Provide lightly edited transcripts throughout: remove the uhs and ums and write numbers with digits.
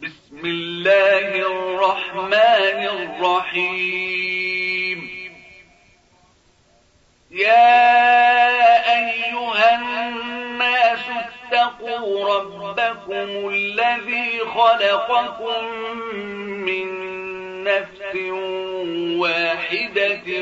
بسم الله الرحمن الرحيم. يا أيها الناس اتقوا ربكم الذي خلقكم من نفس واحدة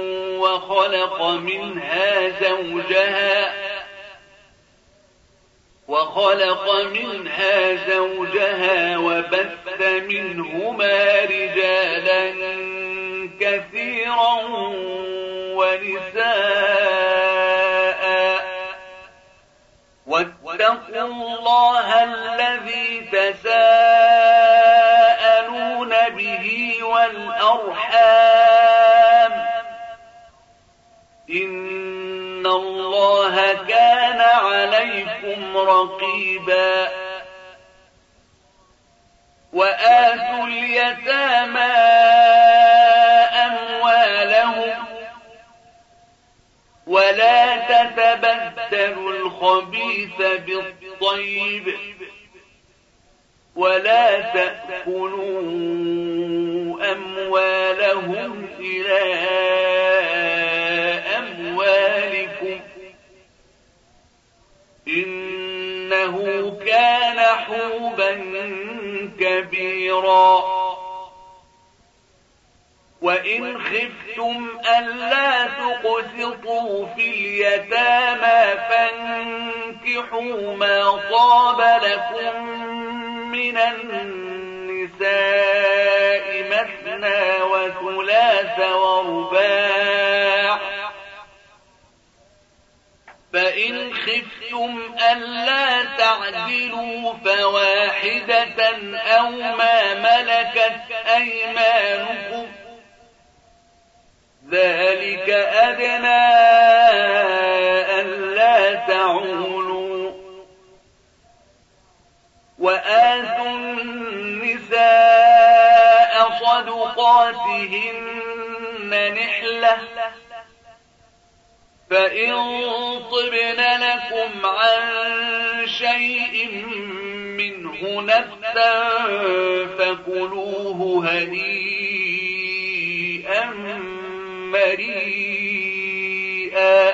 وخلق منها زوجها وبث منهما رجالا كثيرا ونساء، واتقوا الله الذي تساءلون به والأرحام، إن الله كان عليكم رقيبا. وآتوا اليتامى أموالهم ولا تتبدلوا الخبيث بالطيب ولا تأكلوا أموالهم إلى أموالكم، إنه كان حوبا كبيرا. وإن خفتم ألا تقسطوا في اليتامى فانكحوا ما طاب لكم من النساء مثنى وثلاث ورباع، فإن خفتم ألا تعدلوا فواحدة أو ما ملكت أيمانكم، ذلك أدنى ألا تعولوا. وآتوا النساء صدقاتهن نحلة، فإن طبن لكم عن شيء منه نفسا فكلوه هنيئا مريئا.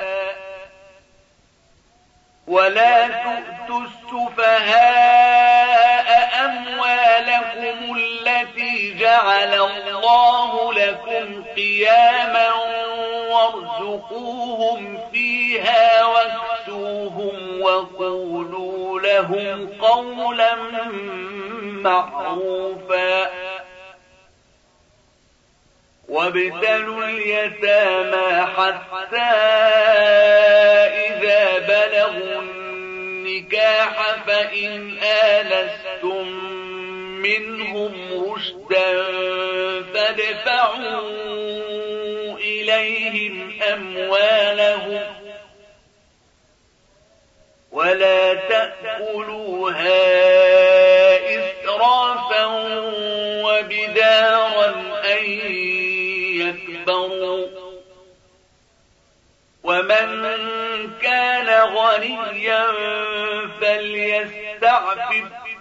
ولا تؤتوا السفهاء أموالكم التي جعل الله لكم قياما وارزقوهم فيها واكسوهم وقولوا لهم قولا معروفا. وابتلوا اليتامى حتى إذا بلغوا النكاح فإن آنستم منهم رشدا فادفعوا إليهم أموالهم ولا تأكلوها إسرافا وبدارا أن يكبروا. ومن كان غنيا فليستعفف،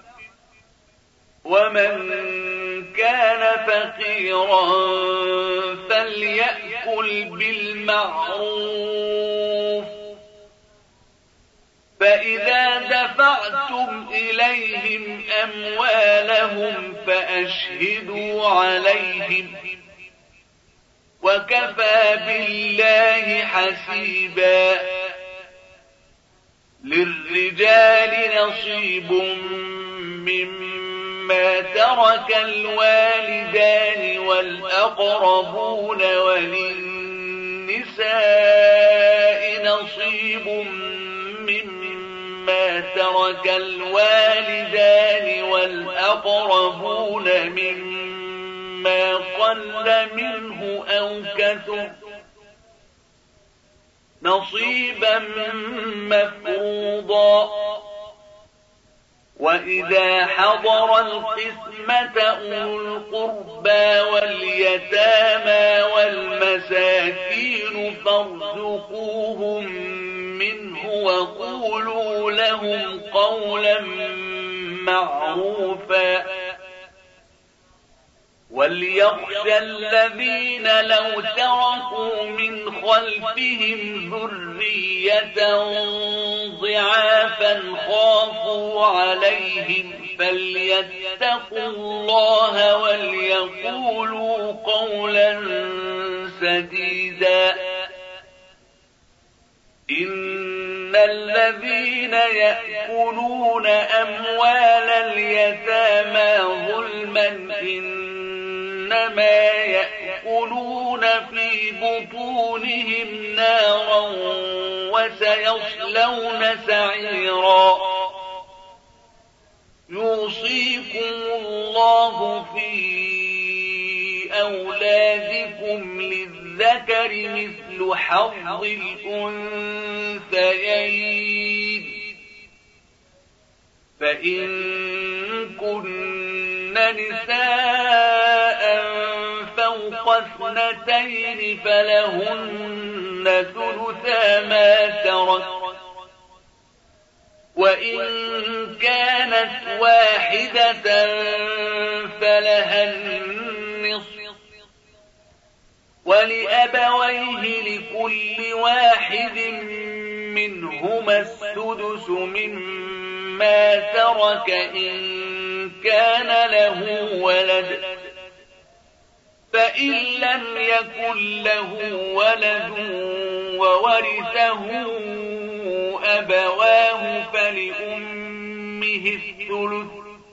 ومن كان فقيرا فليأكل بالمعروف. فإذا دفعتم إليهم أموالهم فأشهدوا عليهم، وكفى بالله حسيبا. للرجال نصيب مما ترك الوالدان والأقربون، وللنساء نصيب مما ترك الوالدان والأقربون مما قل منه أو كثر، نصيبا مفروضا. وإذا حضر القسمة أولو القربى واليتامى والمساكين فارزقوهم منه وقولوا لهم قولا معروفا. وليخشى الذين لو تركوا من خلفهم ذرية ضعافا خافوا عليهم فليتقوا الله وليقولوا قولا سديدا. إن الذين يأكلون أموال اليتامى ظلما إنما يأكلون في بطونهم نارا وسيصلون سعيرا. يوصيكم الله في أولادكم للذكر مثل حظ الأنثيين فإن كن نساء فوق 2 فلهن ثلثا ما ترك وإن كانت واحدة فلها النصف ولأبويه لكل واحد منهما السدس مما ترك إن كان له ولد فإن لم يكن له ولد وورثه أبواه فلأمه الثلث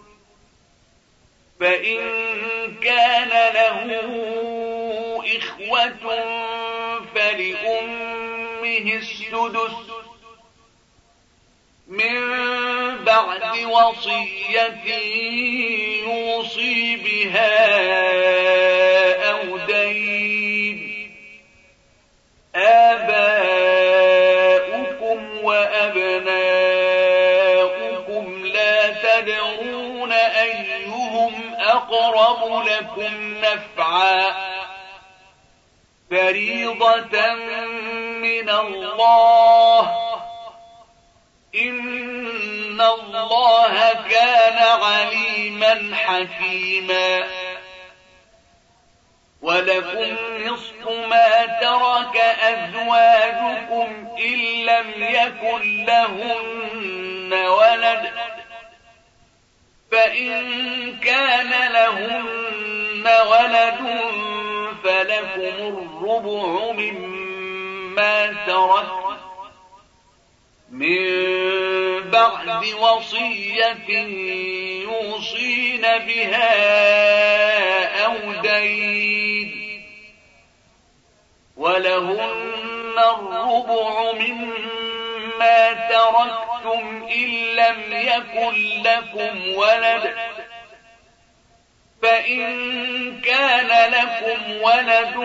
فإن كان له إخوة فلأمه السدس من بعد وصية يوصي بها أو دين. آباؤكم وأبناؤكم لا تدرون أيهم أقرب لكم نفعا فريضة من الله إن الله كان عليما حكيما. ولكم نصف ما ترك أزواجكم إن لم يكن لهن ولد فإن كان لهن ولد فلكم الربع مما ترك من بعد وصية يوصين بها أو دين. ولهن الربع مما تركتم إن لم يكن لكم ولد فإن كان لكم ولد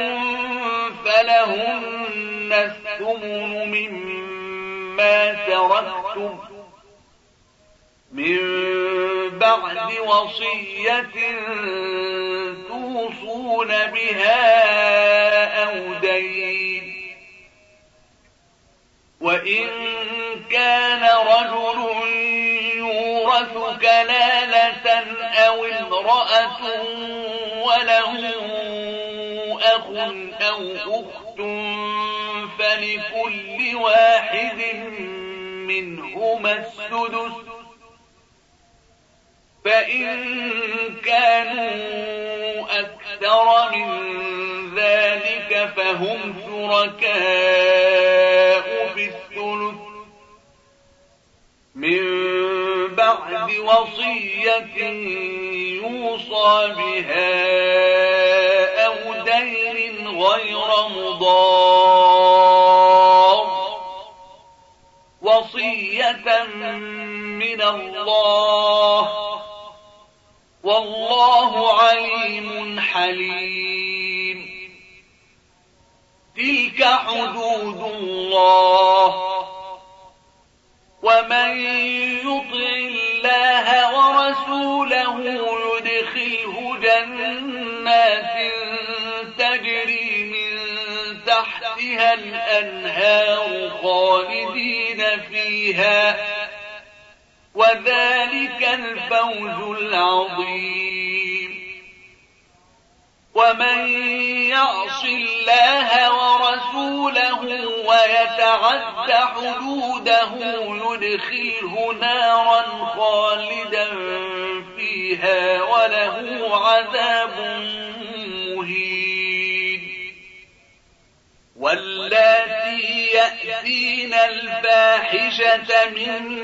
فلهن الثمن مما تركتم من بعد وصية توصون بها أو دين. وإن كان رجل يورث كلالة أو امرأة وله أخ أو أخت فلكل واحد منهما السدس فإن كانوا أكثر من ذلك فهم شركاء في الثلث من بعد وصية يوصى بها أو دين غير مضار وصية من الله والله عليم حليم. تلك حدود الله ومن يطع الله ورسوله يدخله جنات تجري من تحتها الأنهار خالدين فيها وذلك الفوز العظيم. ومن يعص الله ورسوله ويتعد حدوده يدخله نارا خالدا فيها وله عذاب مهين. واللاتي يأتين الفاحشة من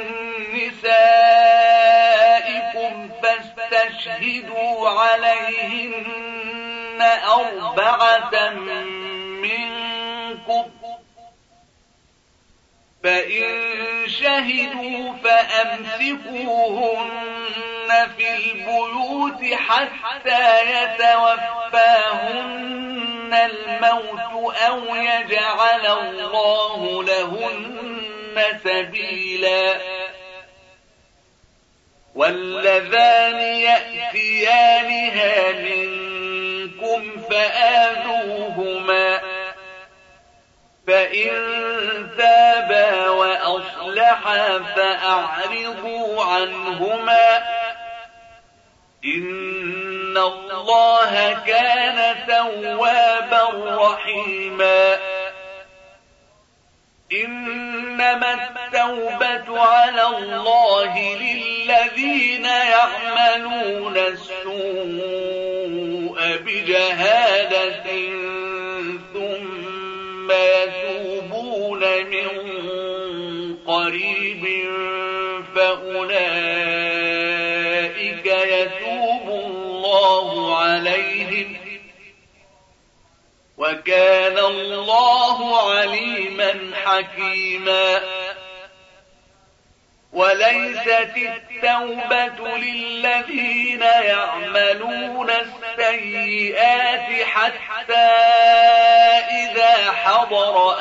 نسائكم فاستشهدوا عليهن 4 منكم، فإن شهدوا فأمسكوهن في البيوت حتى يتوفاهن الموت أو يجعل الله لهن سبيلا. واللذان يأتيانها منكم فآذوهما، فإن تابا وأصلحا فأعرضوا عنهما، إن الله كان توابا رحيما. إنما التوبة على الله للذين يعملون السوء بجهالة ثم يتوبون من قريب فأولئك يتوب الله عليهم، وكان الله عليما حكيما. وليست التوبة للذين يعملون السيئات حتى إذا حضر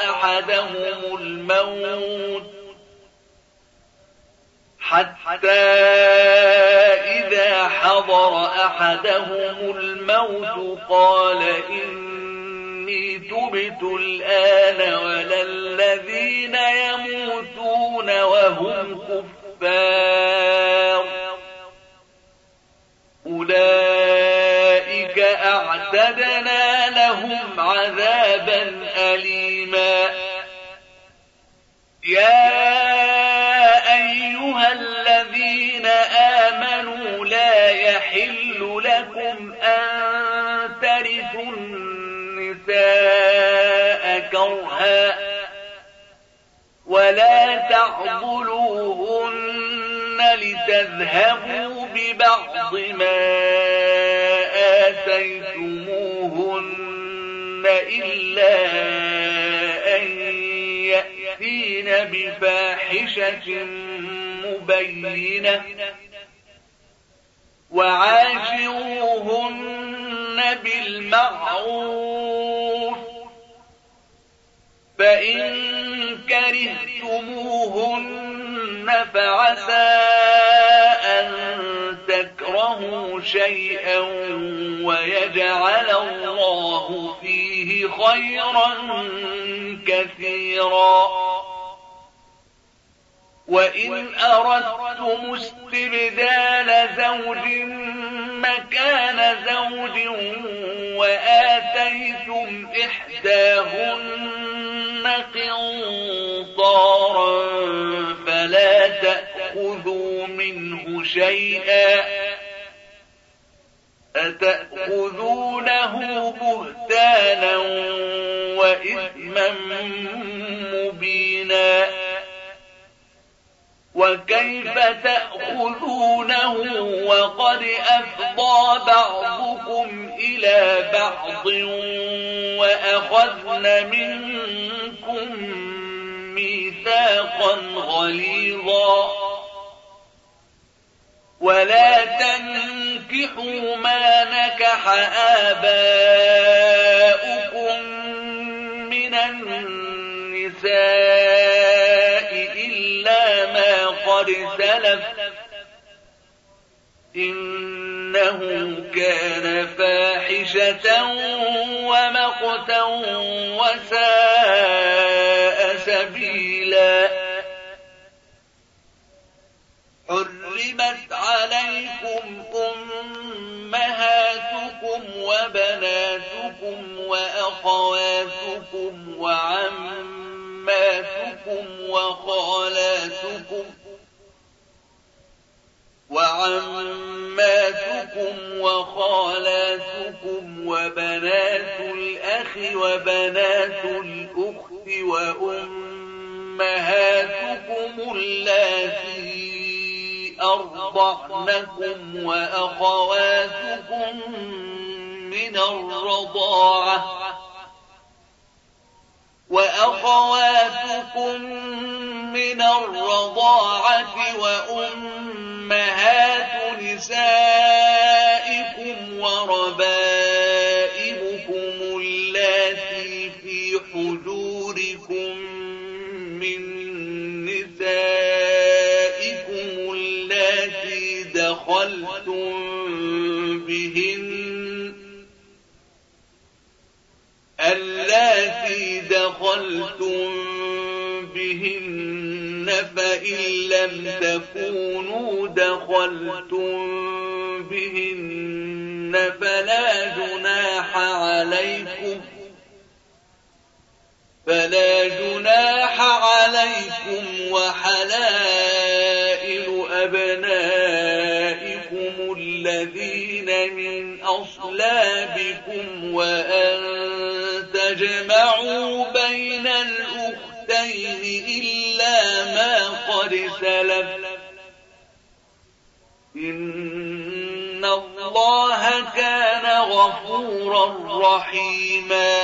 أحدهم الموت قال إني تبت الآن ولا الذين يموتون وهم كفار، أولئك أعتدنا لهم عذابا أليما. يا أيها الذين آمنوا لا يحل لكم أن ترثوا النساء كرها ولا تعضلوهن لتذهبوا ببعض ما آتيتموهن إلا أن يأتين بفاحشة مبينة، وعاشروهن بالمعروف، فإن كرهتموهن فعسى أن تكرهوا شيئا ويجعل الله فيه خيرا كثيرا. وإن أردتم استبدال زوج مكان زوج وآتيتم إحداهن قنطارا فلا تأخذوا منه شيئا، أتأخذونه بهتانا وإثما مبينا. وكيف تأخذونه وقد أفضى بعضكم إلى بعض وأخذن منكم ميثاقا غليظا. ولا تنكحوا ما نكح آباؤكم من النساء إلا ما قد سلف، إنه كان فاحشة ومقتا وساء سبيلا. حرمت عليكم أمهاتكم وبناتكم وأخواتكم وعماتكم وخالاتكم وبنات الأخ وبنات الأخت وأمهاتكم اللاتي أرضعنكم وأخواتكم من الرضاعة وأمهات نسائكم وربائبكم اللاتي في حجوركم من نسائكم اللاتي دخلتم بهن فإن لم تكونوا دخلتم بهن فلا جناح عليكم وحلائل أبنائكم الذين من أصلابكم وأن تجمعوا بين الأختين إلا ما قد سلف إن الله كان غفورا رحيما.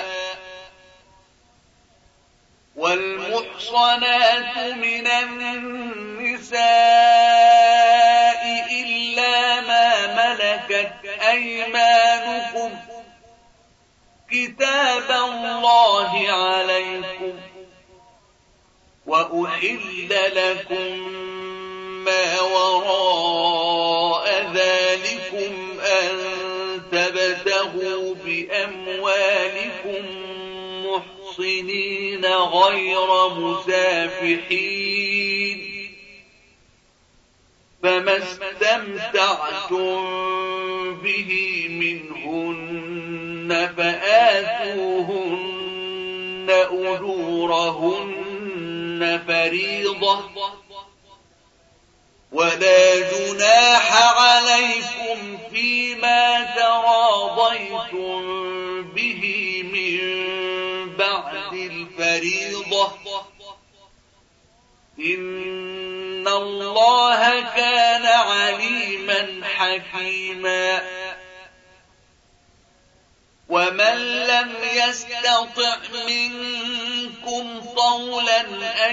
والمحصنات من النساء إلا ما ملكت أيمانكم كتاب الله عليكم وأحل لكم ما وراء ذلكم أن تبتغوا بأموالكم محصنين غير مسافحين فما استمتعتم به منهن فآتوهن أجورهن فريضة ولا جناح عليكم فيما تراضيتم به من بعد الفريضة إن الله كان عليما حكيما. ومن لم يستطع منكم طولا أن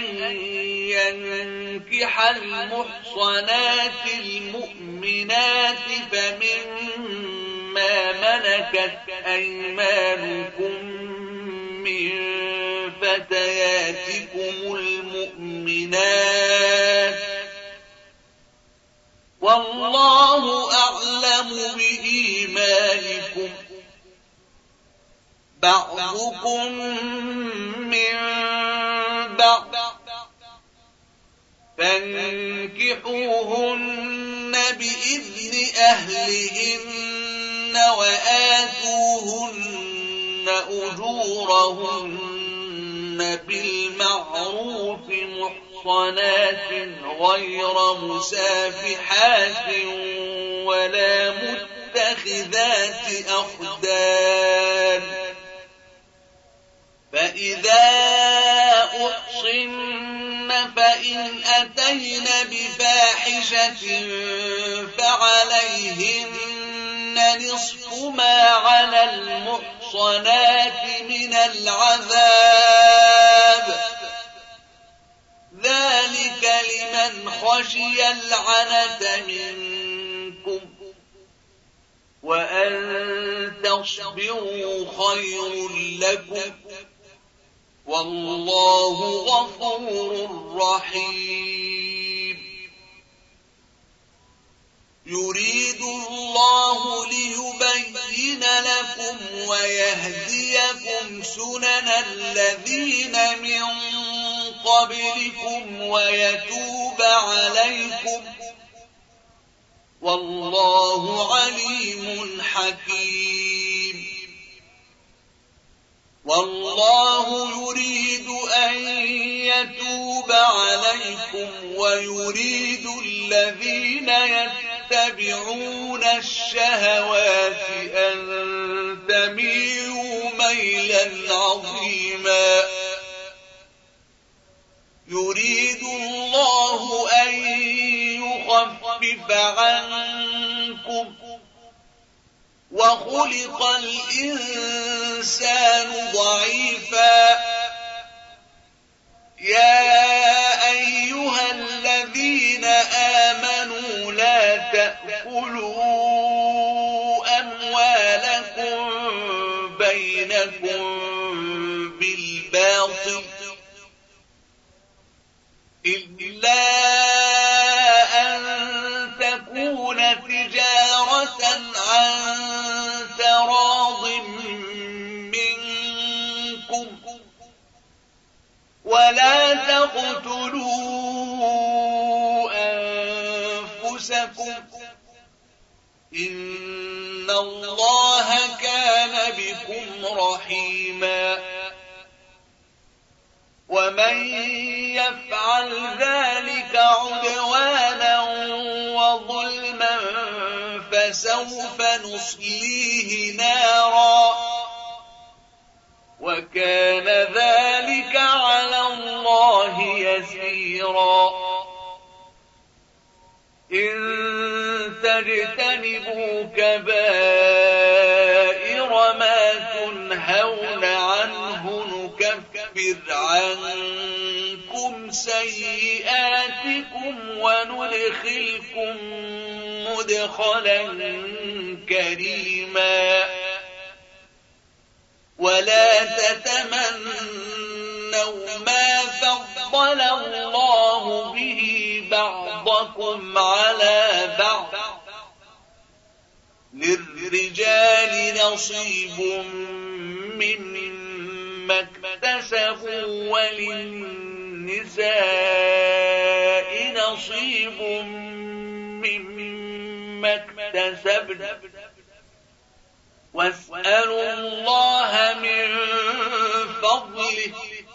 ينكح المحصنات المؤمنات فمما ملكت أيمانكم من فتياتكم المؤمنات والله أعلم بإيمانكم بعضكم من بعض فانكحوهن بإذن أهلهن وآتوهن أجورهن بالمعروف محصنات غير مسافحات ولا متخذات أخدان فإذا أحصن فإن أتين بفاحشة فعليهن نصف ما على المحصنات من العذاب ذلك لمن خشي العنة منكم وأن تصبروا خير لكم والله غفور رحيم. يريد الله ليبين لكم ويهديكم سنن الذين من قبلكم ويتوب عليكم والله عليم حكيم. والله يريد أن يتوب عليكم ويريد الذين يتبعون الشهوات أن تميلوا ميلا عظيما يريد الله أن يخفف عنكم وخلق الإنسان ضعيفا يا أيها الذين آمنوا لا تأكلوا أموالكم بينكم بالباطل إلا أن تكون تجارة عن تراض منكم ولا تقتلوا أنفسكم إن الله كان بكم رحيما ومن يفعل ذلك عدوانا وظلما فسوف نصليه نارا وكان ذلك على الله يسيرا إن تجتنبوا كبائر ما تنهون عنه نكفر عنكم سيئاتكم وندخلكم مدخلا كريما ولا تتمنوا ما فضل الله به بعضكم على بعض للرجال نصيب مما اكتسبوا وللنساء نصيب مما اكتسبن واسألوا الله من فضله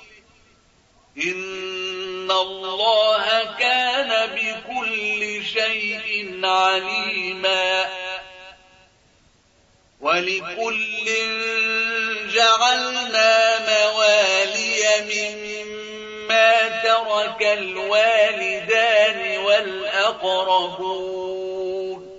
إن الله كان بكل شيء عليما ولكل جعلنا موالي مما ترك الوالدان والأقربون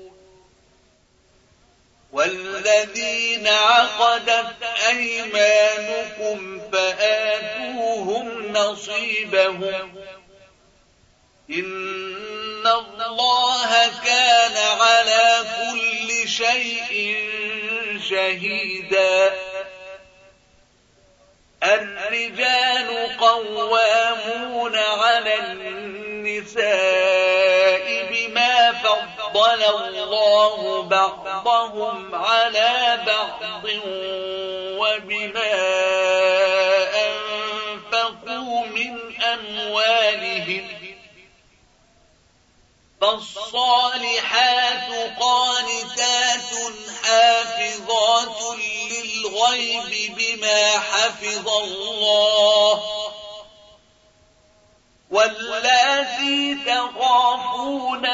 والذين عقدت أيمانكم فآتوهم نصيبهم إن الله كان على كل شيء شهيدا الرجال قوامون على النساء بما فضل الله بعضهم على بعض وبما أنفقوا من أموالهم فالصالحات قانتات حافظات للغيب بما حفظ الله واللاتي تخافون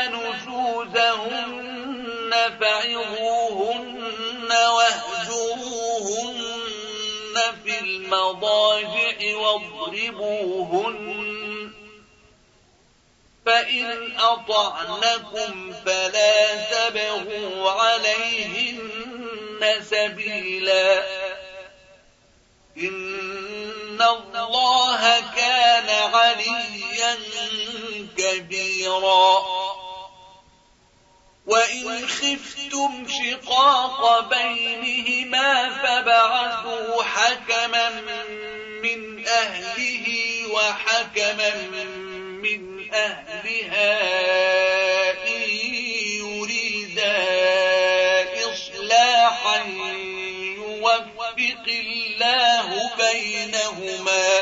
نشوزهن فعظوهن واهجروهن في المضاجع واضربوهن فإن أطعنكم فلا تبغوا عليهن سبيلا إن الله كان عليا كبيرا وإن خفتم شقاق بينهما فبعثوا حكما من أهله وحكما من أهلها إن يريدا إصلاحا يوفق الله بينهما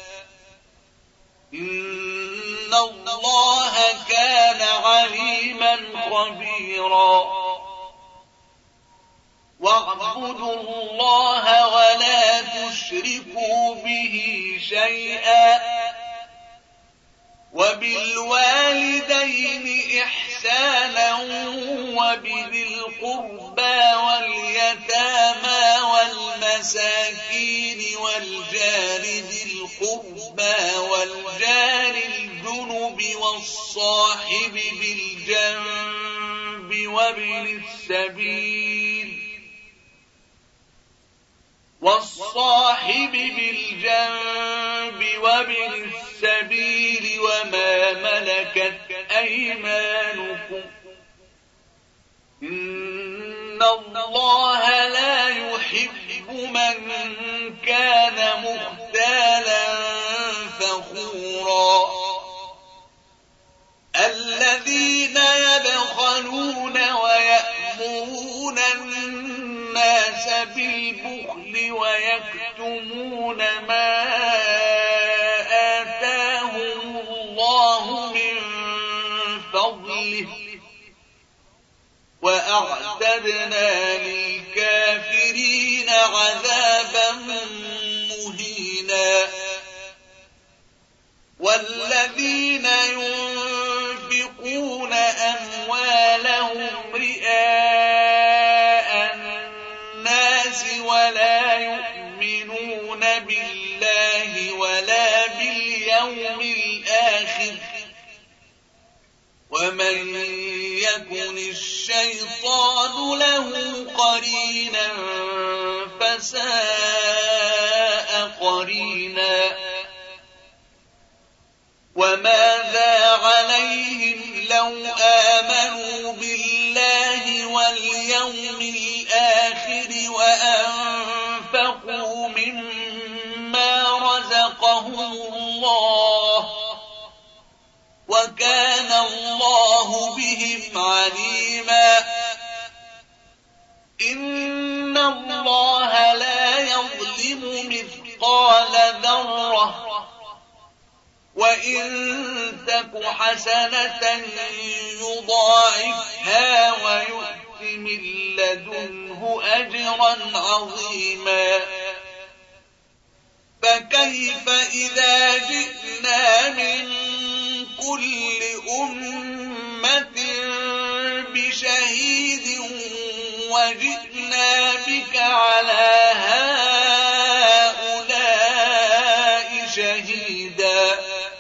إن الله كان عليما خبيرا واعبدوا الله ولا تشركوا تشركوا به شيئا وبالوالدين إحسانا وبذي القربى واليتامى والمساكين والجار ذي القربى والجار الجنب والصاحب بالجنب وابن السبيل وما ملكت أيمانكم إن الله لا يحب من كان مختالا فخورا الذين يبخلون ويأمرون الناس بالبخل ويكتمون ما آتاهم الله من فضله وأعتدنا للكافرين عذابا مهينا والذين ينفقون أموالهم رئاء الناس ولا يؤمنون بالله ولا باليوم الآخر ومن يكن الشيطان له قرينا فساء قرينا وماذا عليهم لو آمنوا بالله واليوم الآخر وأنفقوا مما رزقهم الله وكان الله بهم عليما إن الله لا يظلم مثقال ذرة وإن تك حسنة يضاعفها ويؤت من لدنه أجرا عظيما فكيف إذا جئنا من كل أمة بشهيد وجئنا بك على هؤلاء شهيدا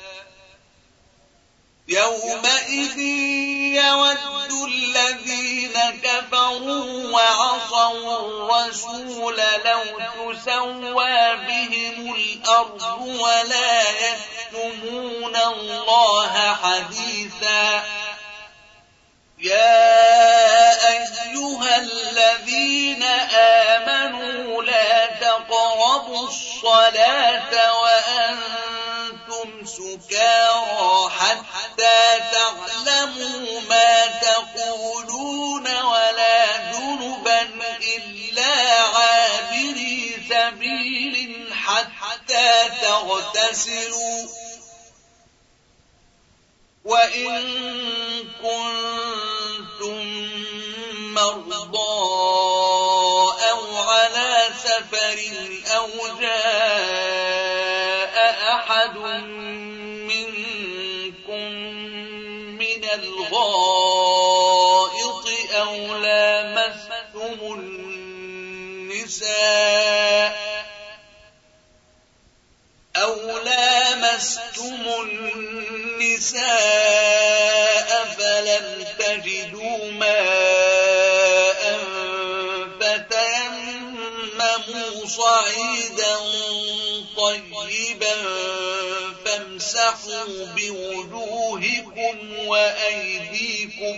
يومئذ يود الذين كفروا وعصوا الرسول لو تسوى بهم الأرض ولا يكتمون الله حديثا يا أيها الذين آمنوا لا تقربوا الصلاة وأنتم سكارى حتى تعلموا ما تقولون ولا جنبا إلا عابري سبيل حتى تغتسلوا وإن كنتم مرضى أو على سفر أو جاء أحد منكم من الغائط أو لامستم النساء فلم تجدوا ماء فتيمموا صعيدا طيبا فامسحوا بوجوهكم وأيديكم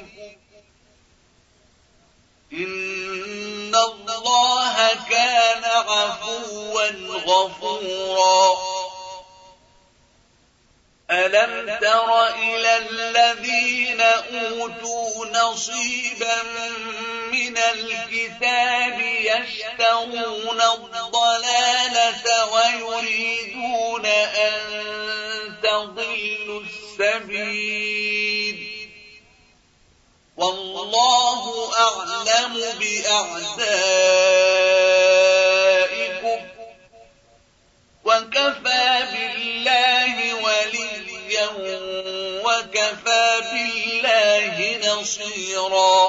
إن الله كان عفوا غفورا ألم تر إلى الذين أوتوا نصيبا من الكتاب يشترون الضلالة ويريدون أن تضلوا السبيل والله أعلم بأعدائكم وكفى بالله وليا وكفى بالله نصيرا.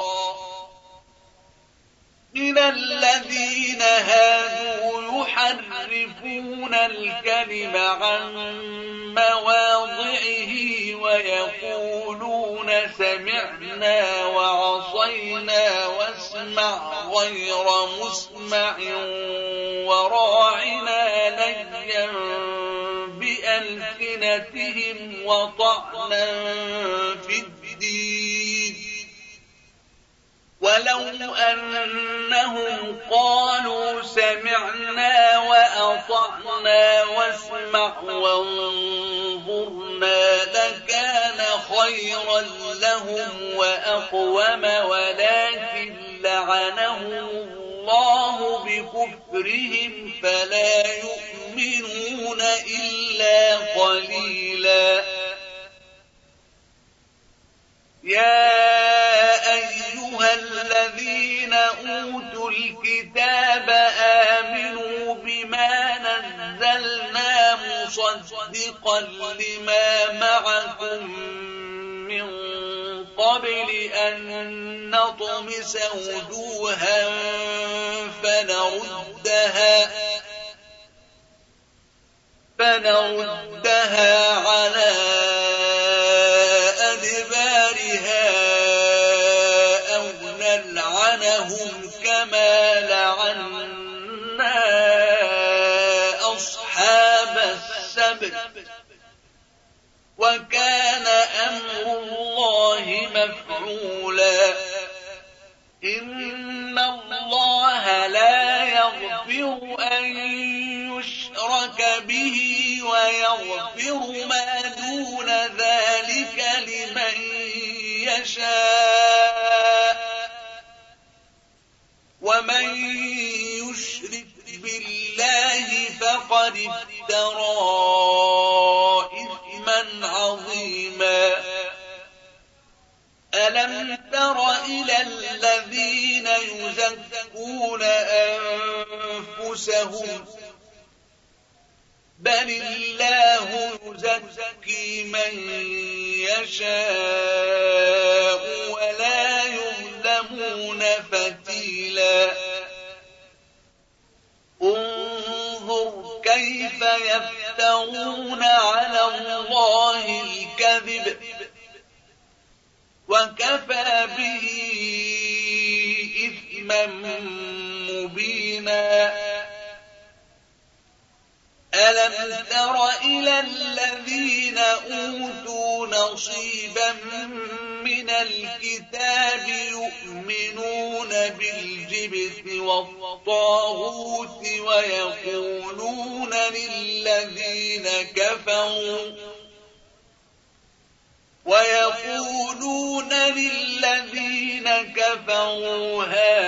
من الذين هادوا يحرفون الكلم عن مواضعه ويقولون سمعنا وعصينا واسمع غير مسمع وراعنا ليا بألسنتهم وطعنا في الدين، ولو أنهم قالوا سمعنا وأطعنا واسمع وانظرنا لكان خيرا لهم وأقوم، ولكن لعنهم الله بكفرهم فلا يؤمنون إلا قليلا. يا أيها الذين أوتوا الكتاب آمنوا بما نزلنا مصدقا لما معكم من قبل أن نطمس وجوها فنردها على أدبارها أو نلعنهم كما لعنا أصحاب السبت، وكان أمر الله مفعولا. إن الله لا يغفر أن يشرك به ويغفر ما دون ذلك لمن يشاء، ومن يشرك بالله فقد افترى إثما عظيما. ألم تر إلى الذين يزكون أنفسهم بل الله يزكي من يشاء ولا يظلمون فتيلا. انظر كيف يفترون على الله الكذب وكفى به إثما مبينا. ألم تر إلى الذين أوتوا نصيبا من الكتاب يؤمنون بالجبت والطاغوت ويقولون للذين كفروا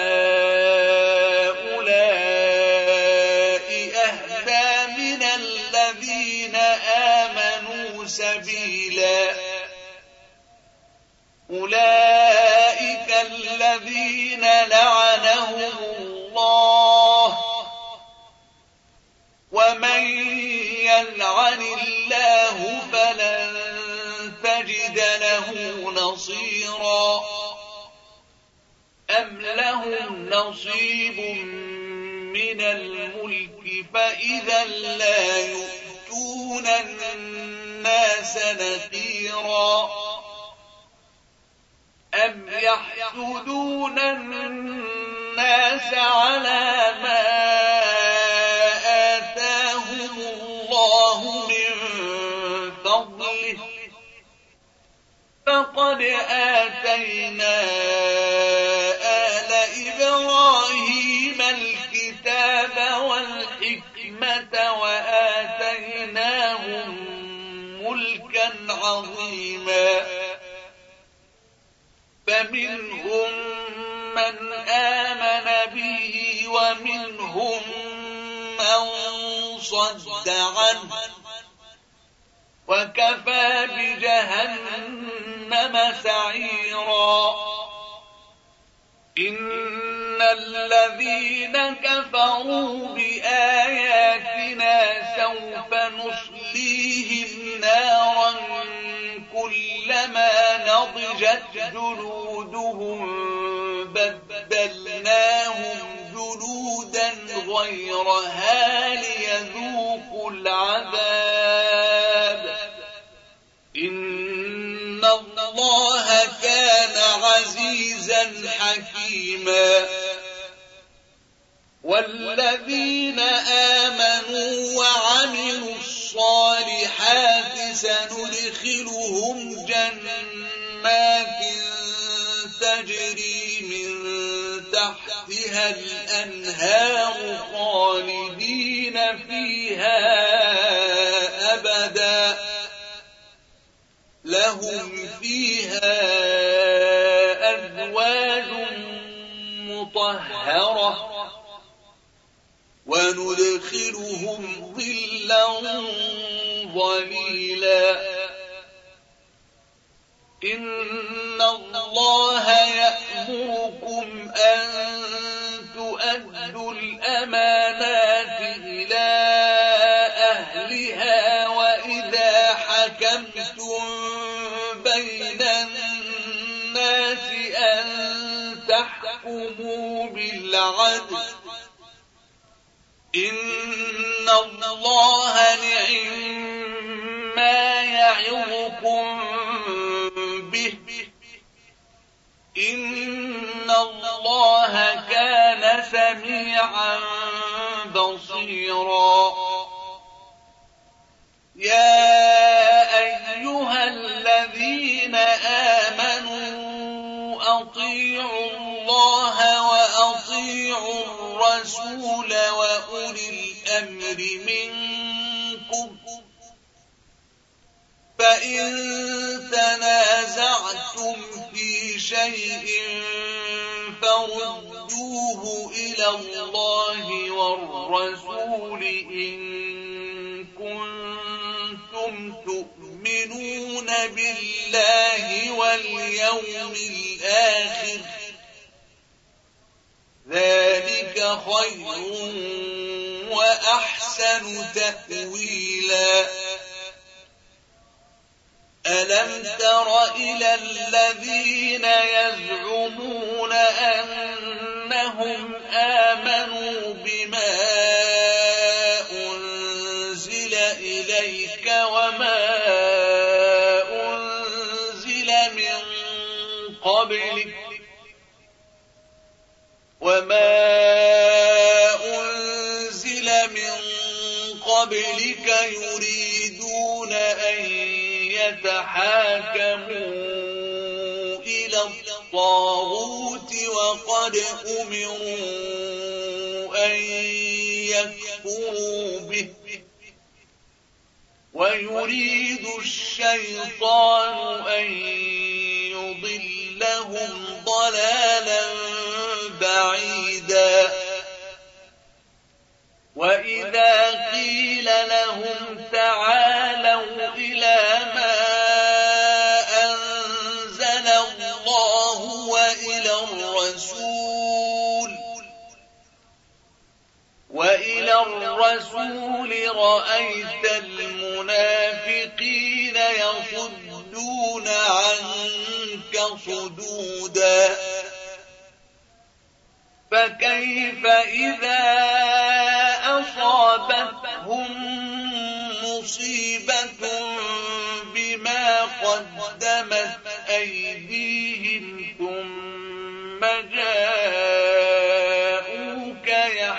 هؤلاء أهدى من الذين آمنوا سبيلا. أولئك الذين لعنهم الله، ومن يلعن الله فلن تجد له نصيرا. أم لهم نصيب من الملك فإذا لا يؤتون الناس نقيرا. أم يحسدون الناس على ما آتاهم الله من فضله، فقد آتينا آل إبراهيم الكتاب والحكمة وآتيناهم ملكا عظيما. فمنهم من آمن به ومنهم من صد عنه، وكفى بجهنم سعيرا. إن الذين كفروا بآياتنا سوف نصليهم نارا كلما نضجت جلودهم بدلناهم جلودا غيرها ليذوقوا العذاب إن الله كان عزيزا حكيما والذين آمنوا وعملوا الصالحات سندخلهم جنات تجري من تحتها الأنهار خالدين فيها أبدا لهم فيها أزواج مطهرة وندخلهم ظلا ظليلا إن الله يأمركم أن تؤدوا الأمانات إلى أهلها وإذا حكمتم بين الناس أن تحكموا بالعدل إن الله نعما يعظكم به إن الله كان سميعا بصيرا يا أيها الذين آمنوا أطيعوا الله وأطيعوا الرسول وأولي الأمر منكم فإن تنازعتم في شيء فردوه إلى الله والرسول إن كنتم تؤمنون بالله واليوم الآخر ذلك خير وأحسن تأويلا ألم تر إلى الذين يزعمون أنهم آمنوا بما أنزل إليك وما أنزل من قبلك يريدون أن يتحاكموا إلى الطاغوت وقد أمروا أن يكفروا به ويريد الشيطان أن يضلهم ضلالا بعيدا وإذا قيل لهم تعالوا إلى ما أنزل الله وإلى الرسول رأيت المنافقين يصدون عنك صدودا فكيف إذا أصابتهم مصيبة بما قدمت أيديهم ثم جاءوك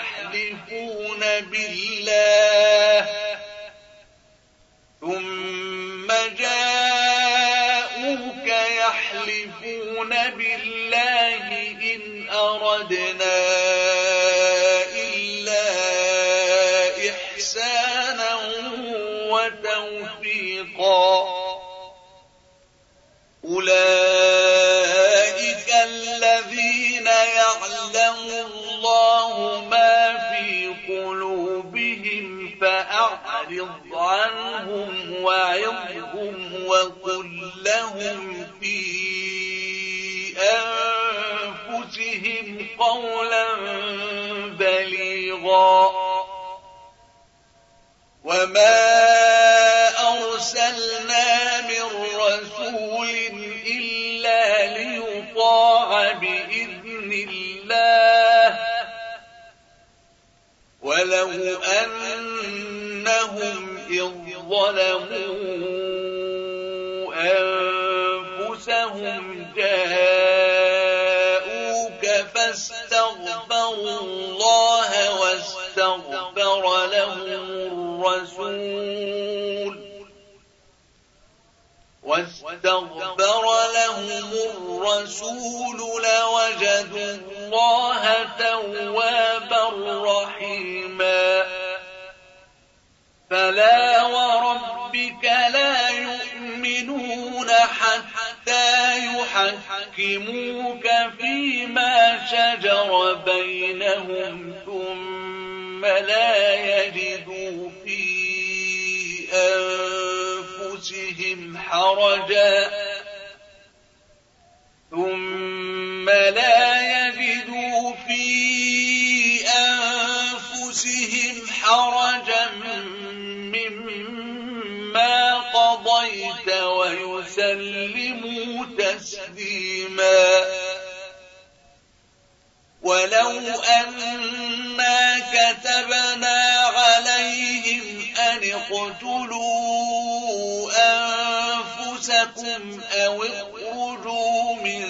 يحلفون بالله إن أردنا إلا إحسانا وتوفيقا أولئك الذين يعلم الله ما في قلوبهم فأعرض عنهم وعظهم وقل لهم في أنفسهم قولا بليغا وما أرسلنا من رسول إلا ليطاع بإذن الله ولو أنهم إذ ظلموا أنفسهم جاءوك فاستغفروا الله واستغفر لهم الرسول لوجدوا الله توابا رحيما فلا وربك لا يؤمنون حتى يحكموك فيما شجر بينهم ثم لا يجدوا في أنفسهم حرجا مما قضيت ويسلموا تسليما ولو أنا كتبنا عليهم أن اقتلوا أنفسكم أو اخرجوا من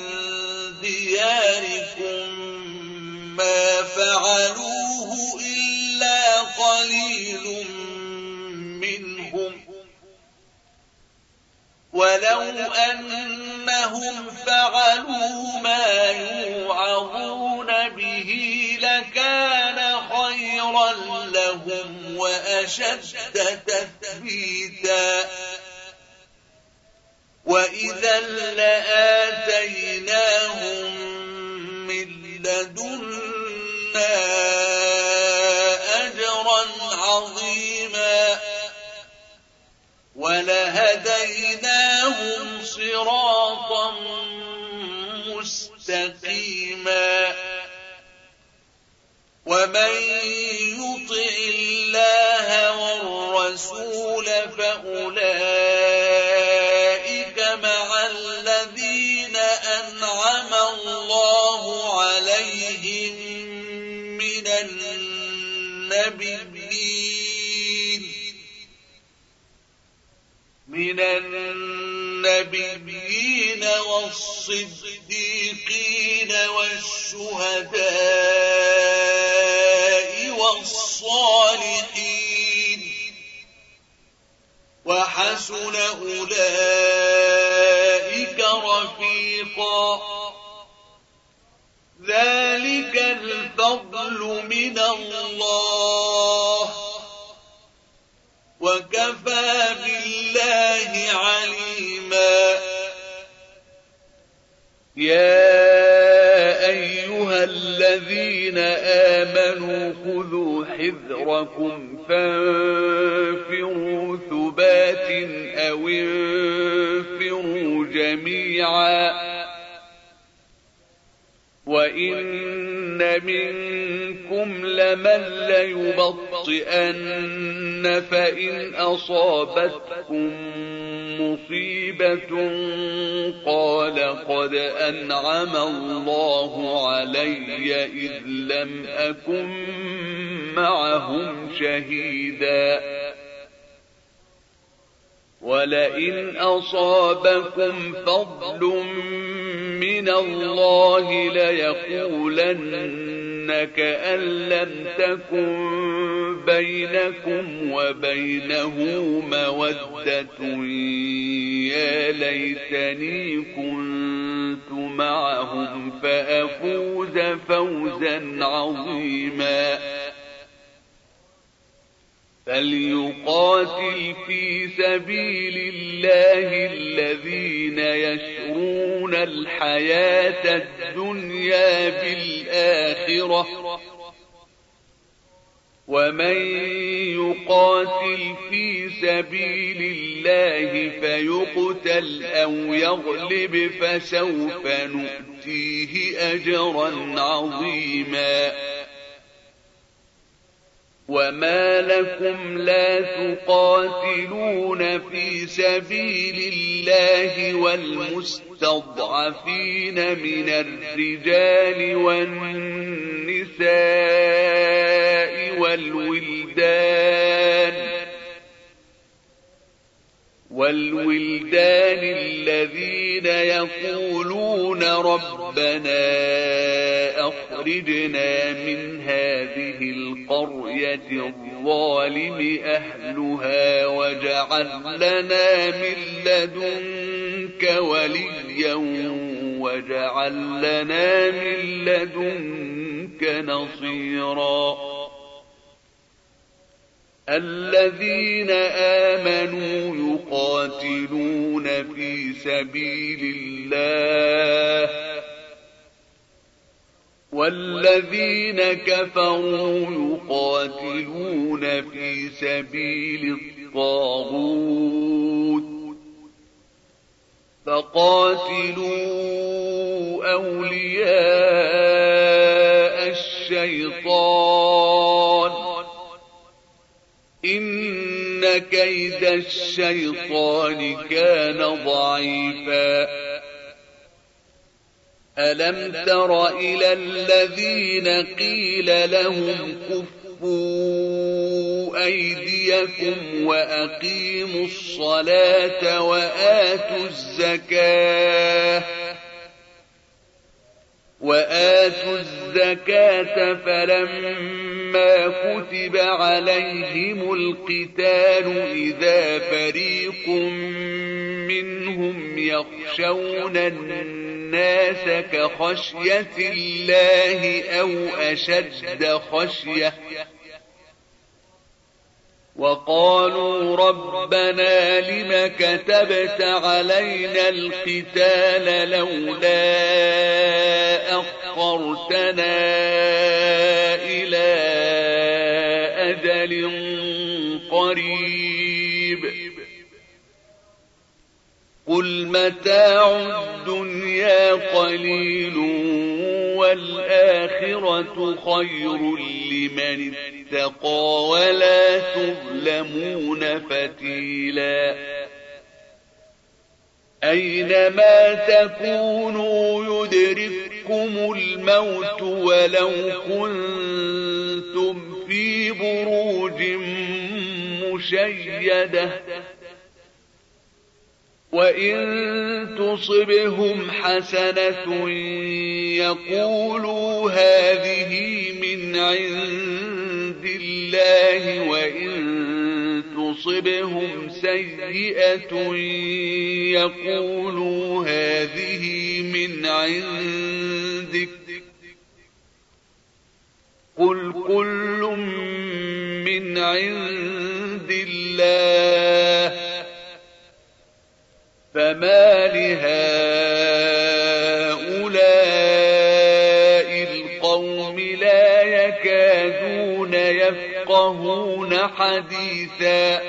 دياركم ما فعلوه إلا قليل منهم ولو أنهم فعلوا ما يوعظون به لكان خيرا لهم وأشد تثبيتا وإذا لآتيناهم من لدنا أجرا عظيما ولهديناهم صراطا مستقيما ومن يطع الله والرسول فأولئك مع الذين أنعم الله عليهم من النبيين والصديقين والشهداء والصالحين وحسن أولئك رفيقا ذلك الفضل من الله وكفى بالله عليما يا أيها الذين آمنوا خذوا حذركم فانفروا ثبات أو انفروا جميعا وإن منكم لمن ليبطئن فإن أصابتكم مصيبة قال قد أنعم الله علي إذ لم أكن معهم شهيدا ولئن أصابكم فضل من الله ليقولن كأن لم تكن بينكم وبينه مودة يا ليتني كنت معهم فأفوز فوزا عظيما فليقاتل في سبيل الله الذين يشرون الحياة الدنيا بالآخرة ومن يقاتل في سبيل الله فيقتل أو يغلب فسوف نؤتيه أجرا عظيما وما لكم لا تقاتلون في سبيل الله والمستضعفين من الرجال والنساء والولدان الذين يقولون ربنا أخرجنا من هذه القرية الظالم أهلها واجعل لنا من لدنك وليا واجعل لنا من لدنك نصيرا الذين آمنوا يقاتلون في سبيل الله والذين كفروا يقاتلون في سبيل الطاغوت فقاتلوا أولياء الشيطان إن كيد الشيطان كان ضعيفا ألم تر إلى الذين قيل لهم كفوا أيديكم وأقيموا الصلاة وآتوا الزكاة فلما كتب عليهم القتال إذا فريق منهم يخشون الناس كخشية الله أو أشد خشية وقالوا ربنا لم كتبت علينا القتال لولا أخرتنا إلى أجل قريب قل متاع الدنيا قليل والآخرة خير لمن اتقى ولا تظلمون فتيلا أينما تكونوا يدرككم الموت ولو كنتم في بروج مشيدة وإن تصبهم حسنة يقولوا هذه من عند الله وإن تصبهم سيئة يقولوا هذه من عندك قل كل من عند الله فما لهؤلاء القوم لا يكادون يفقهون حديثا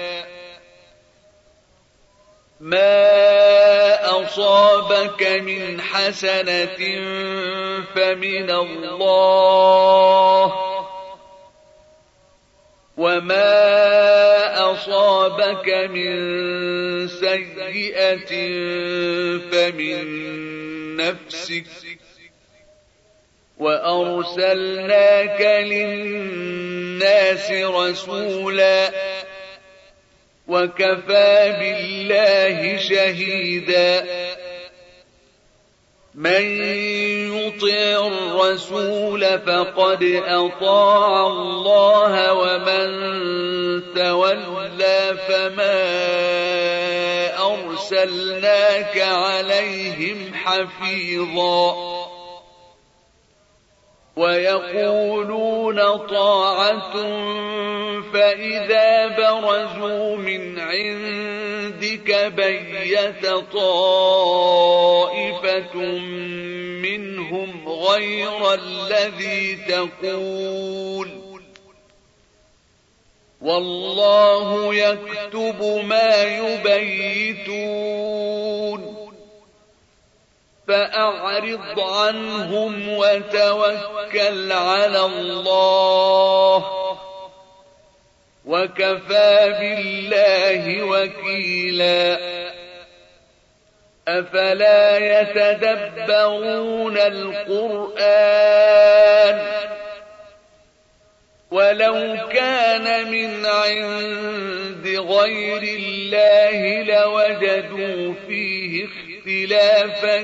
ما أصابك من حسنة فمن الله وما أصابك من سيئة فمن نفسك وأرسلناك للناس رسولا وكفى بالله شهيدا من يطع الرسول فقد أطاع الله ومن تولى فما أرسلناك عليهم حفيظا ويقولون طاعة فإذا برزوا من عندك بيت طائفة منهم غير الذي تقول والله يكتب ما يبيتون فأعرض عنهم وتوكل على الله وكفى بالله وكيلا أفلا يتدبرون القرآن ولو كان من عند غير الله لوجدوا فيه اختلافا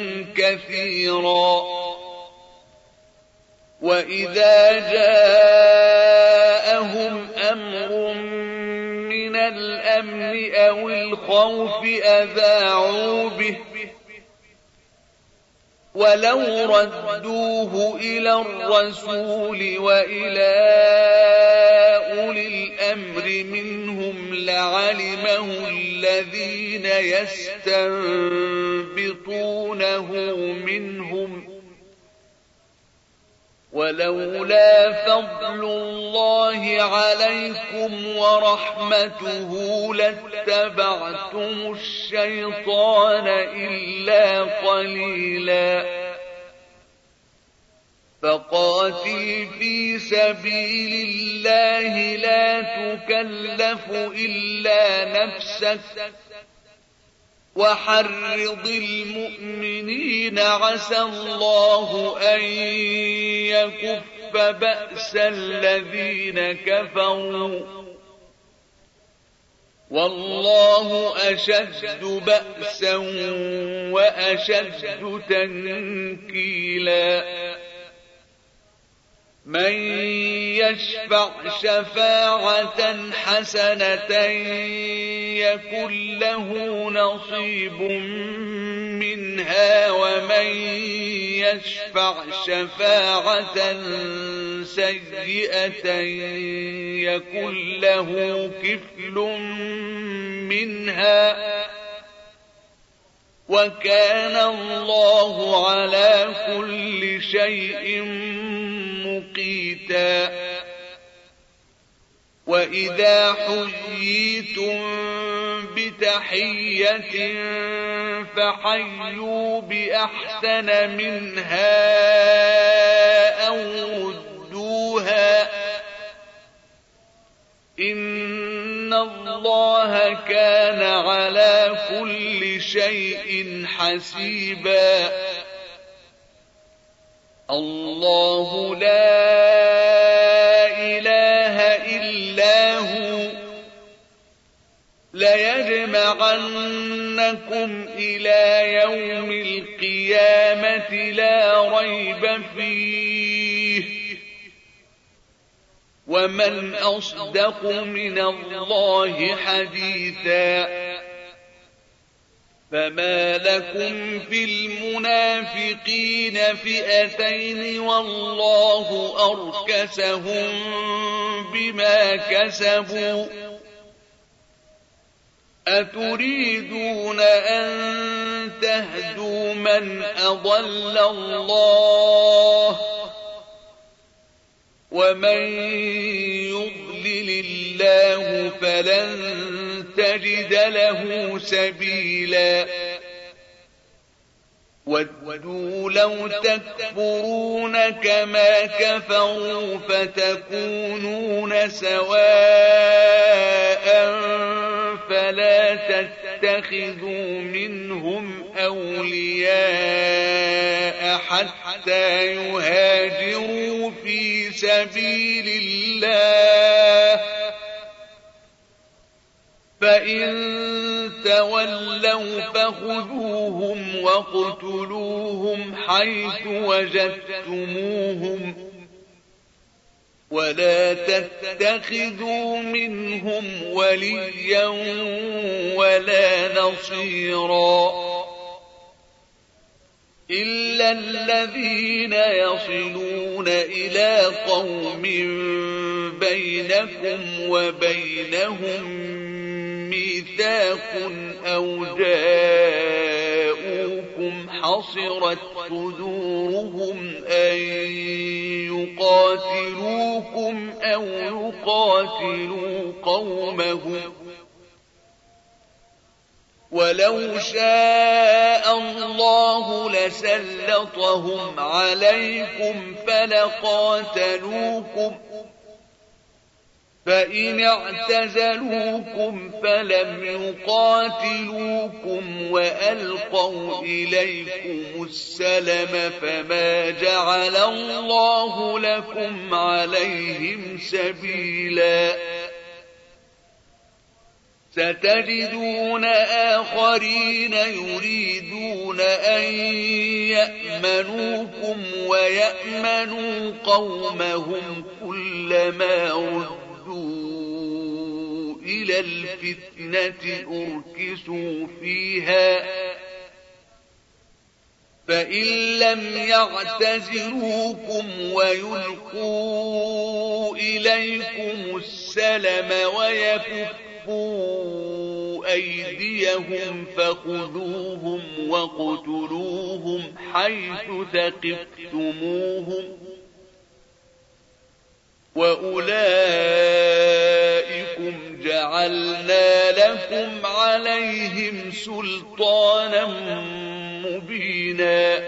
كثيرا وإذا جاءهم أمر من الأمن أو الخوف أذاعوا به ولو ردوه إلى الرسول وإلى أولي الأمر منهم لعلمه الذين يستنبطونه منهم ولولا فضل الله عليكم ورحمته لاتبعتم الشيطان إلا قليلا فقاتل في سبيل الله لا تكلف إلا نفسك وحرض المؤمنين عسى الله أن يكف بأس الذين كفروا والله أشد بأسا وأشد تنكيلا من يشفع شفاعة حسنة يكن له نصيب منها ومن يشفع شفاعة سيئة يكن له كفل منها وكان الله على كل شيء مقيتا وإذا حييتم بتحية فحيوا بأحسن منها أو ردوها إن الله كان على كل شيء حسيبا الله لا إله إلا هو ليجمعنكم إلى يوم القيامة لا ريب فيه ومن أصدق من الله حديثا فما لكم في المنافقين فئتين والله أركسهم بما كسبوا أتريدون أن تهدوا من أضل الله ومن يضلل الله فلن تجد له سبيلا ودوا لو تكفرون كما كفروا فتكونون سواء فلا تتخذوا منهم أولياء حتى يهاجروا في سبيل الله فإن تولوا فخذوهم واقتلوهم حيث وجدتموهم ولا تتخذوا منهم وليا ولا نصيرا إلا الذين يصلون إلى قوم بينكم وبينهم ميثاق أو جاءوكم حصرت صدورهم أن يقاتلوكم أو يقاتلوا قومهم ولو شاء الله لسلطهم عليكم فلقاتلوكم فإن اعتزلوكم فلم يقاتلوكم وألقوا إليكم السلم فما جعل الله لكم عليهم سبيلا ستجدون آخرين يريدون أن يأمنوكم ويأمنوا قومهم كلما ردوا إلى الفتنة أركسوا فيها فإن لم يعتزلوكم ويلقوا إليكم السلم ويكفوا أيديهم فخذوهم وقتلوهم حيث ثقفتموهم وأولئكم جعلنا لكم عليهم سلطانا مبينا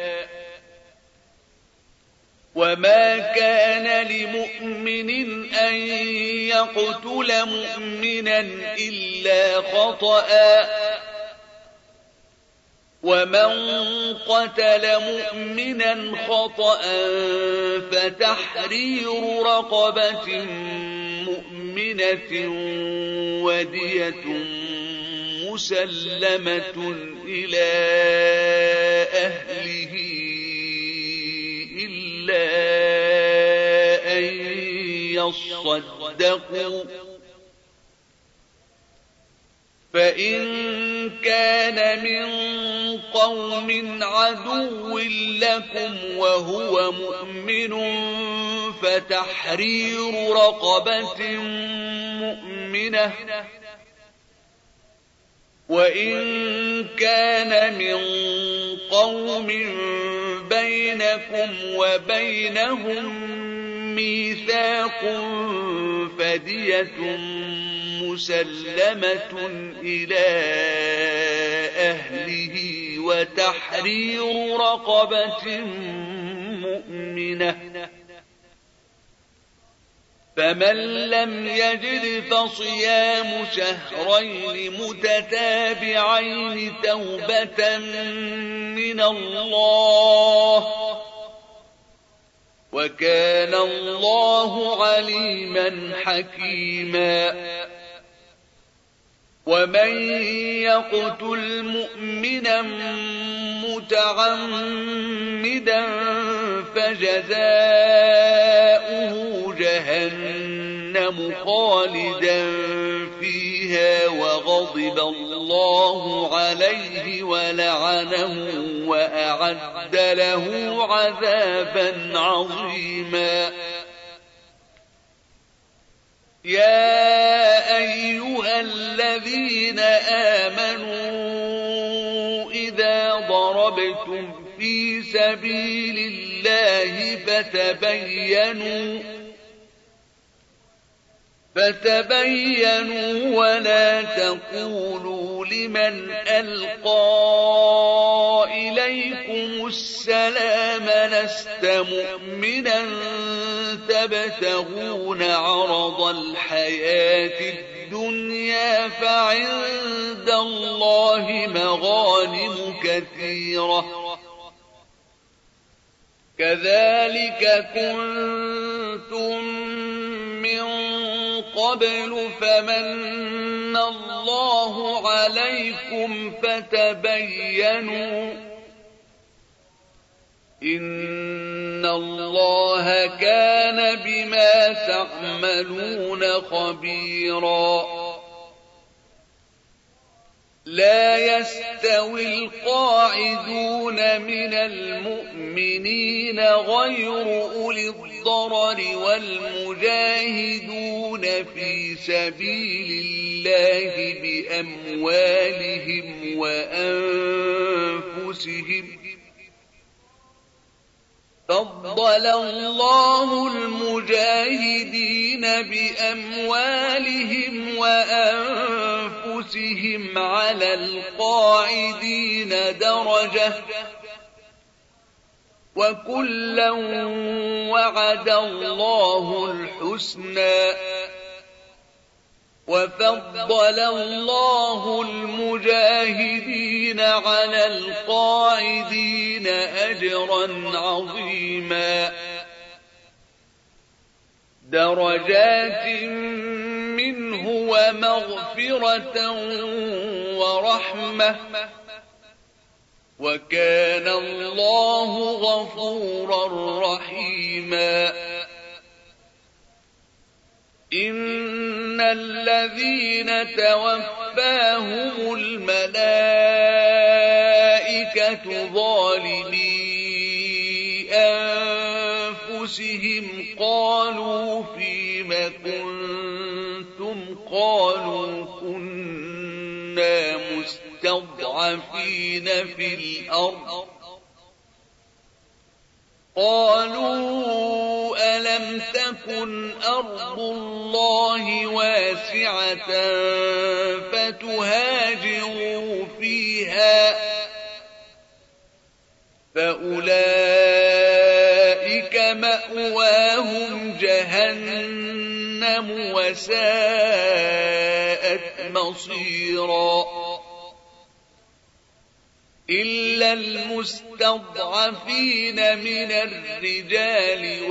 وما كان لمؤمن أن يقتل مؤمنا إلا خطأ ومن قتل مؤمنا خطأ فتحرير رقبة مؤمنة ودية مسلمة إلى أهله إلا أن يصدقوا فإن كان من قوم عدو لكم وهو مؤمن فتحرير رقبة مؤمنة وإن كان من قوم بينكم وبينهم ميثاق فدية مسلمة إلى أهله وتحرير رقبة مؤمنة فمن لم يجد فصيام شهرين متتابعين توبة من الله وكان الله عليما حكيما ومن يقتل مؤمنا متعمدا فجزاؤه جهنم خالدا فيها وغضب الله عليه ولعنه وأعد له عذابا عظيما يا أيها الذين آمنوا إذا ضربتم في سبيل الله فتبينوا ولا تقولوا لمن ألقى إليكم السلام لست مؤمنا تبتغون عرض الحياة الدنيا فعند الله مغانم كثيرة كذلك كنتم من قبل فمن الله عليكم فتبينوا إن الله كان بما تعملون خبيرا لا يستوي القاعدون من المؤمنين غير أولي الضرر والمجاهدون في سبيل الله بأموالهم وأنفسهم فضل الله المجاهدين بأموالهم وأنفسهم على القاعدين درجة وكلا وعد الله الحسنى وفضل الله المجاهدين على القاعدين أجرا عظيما درجات منه ومغفرة ورحمة وكان الله غفورا رحيما إن الذين توفاهم الملائكة ظالمي أنفسهم قالوا فيم كنتم قالوا كنا مستضعفين في الأرض قالوا ألم تكن أرض الله واسعة فتهاجروا فيها فأولئك مأواهم جهنم وساءت مصيرا إلا المستضعفين من الرجال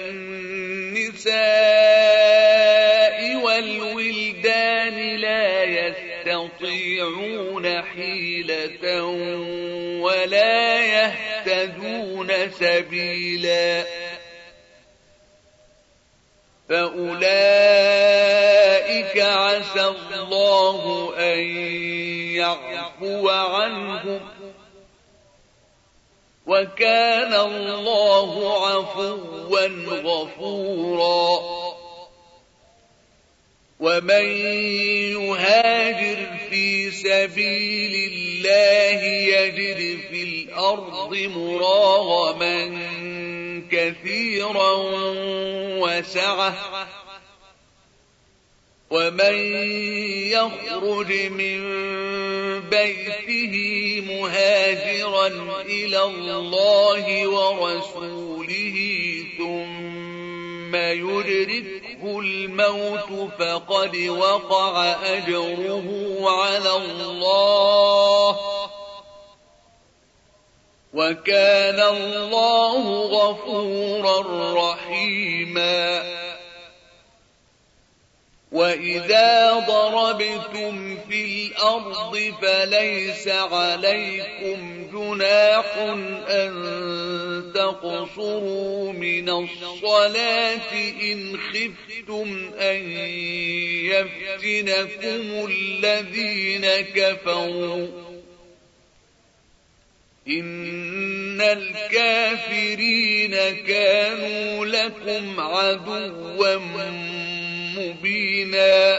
والنساء والولدان لا يستطيعون حيلة ولا يهتدون سبيلا فأولئك عسى الله أن يعفو عنهم وكان الله عفوا غفورا ومن يهاجر في سبيل الله يجد في الأرض مراغما كثيرا وسعة ومن يخرج من بيته مهاجرا إلى الله ورسوله ثم يدركه الموت فقد وقع أجره على الله وكان الله غفورا رحيما وإذا ضربتم في الأرض فليس عليكم جناح أن تقصروا من الصلاة إن خفتم أن يفتنكم الذين كفروا إن الكافرين كانوا لكم عدوا مبينا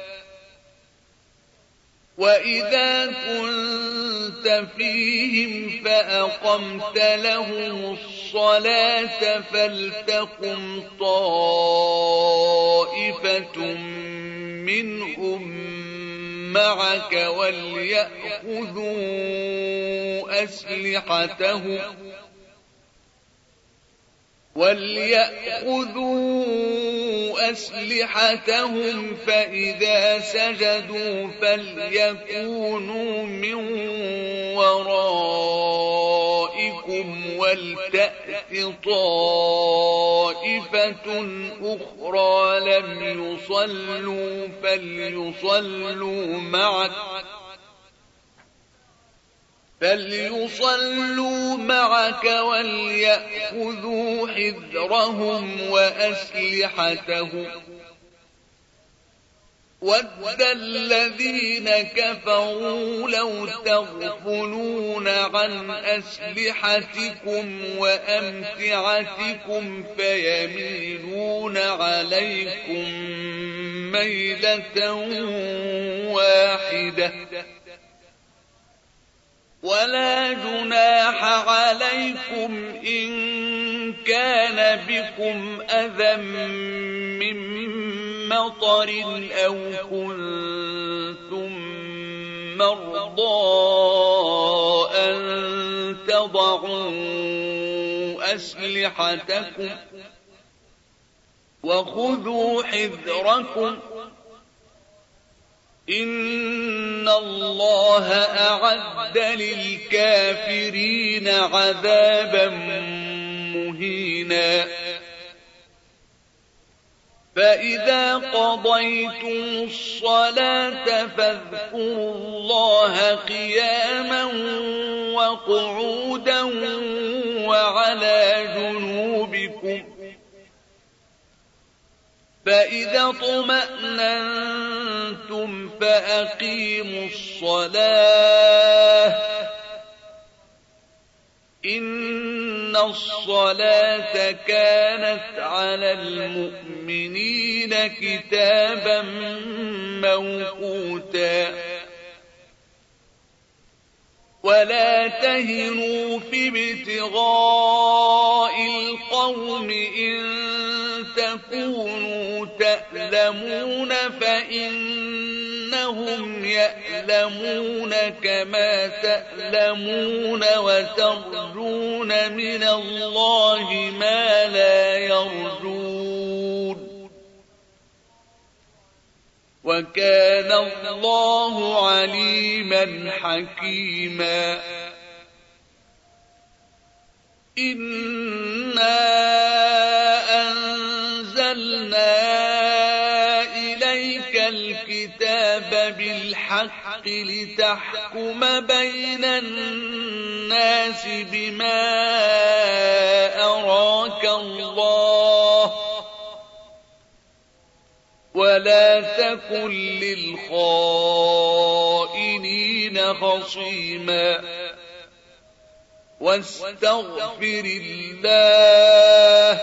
وإذا كنت فيهم فأقمت لهم الصلاة فلتقم طائفة منهم معك وليأخذوا أسلحتهم فإذا سجدوا فليكونوا من ورائكم ولتأت طائفة أخرى لم يصلوا فليصلوا معك وليأخذوا حذرهم وأسلحتهم ود الذين كفروا لو تغفلون عن أسلحتكم وأمتعتكم فيميلون عليكم ميلة واحدة ولا جناح عليكم إن كان بكم أذى من مطر أو كنتم مرضى أن تضعوا أسلحتكم وخذوا حذركم إن الله أعد للكافرين عذابا مهينا فإذا قضيتم الصلاة فاذكروا الله قياما وقعودا وعلى جنوبكم فإذا اطمأننتم فأقيموا الصلاة إن الصلاة كانت على المؤمنين كتابا موقوتا ولا تهنوا في ابتغاء القوم إن تكونوا تألمون فإنهم يألمون كما تألمون وترجون من الله ما لا يرجون وكان الله عليما حكيما إنا أنزلنا إليك الكتاب بالحق لتحكم بين الناس بما أراك الله ولا تكن للخائنين خصيما واستغفر الله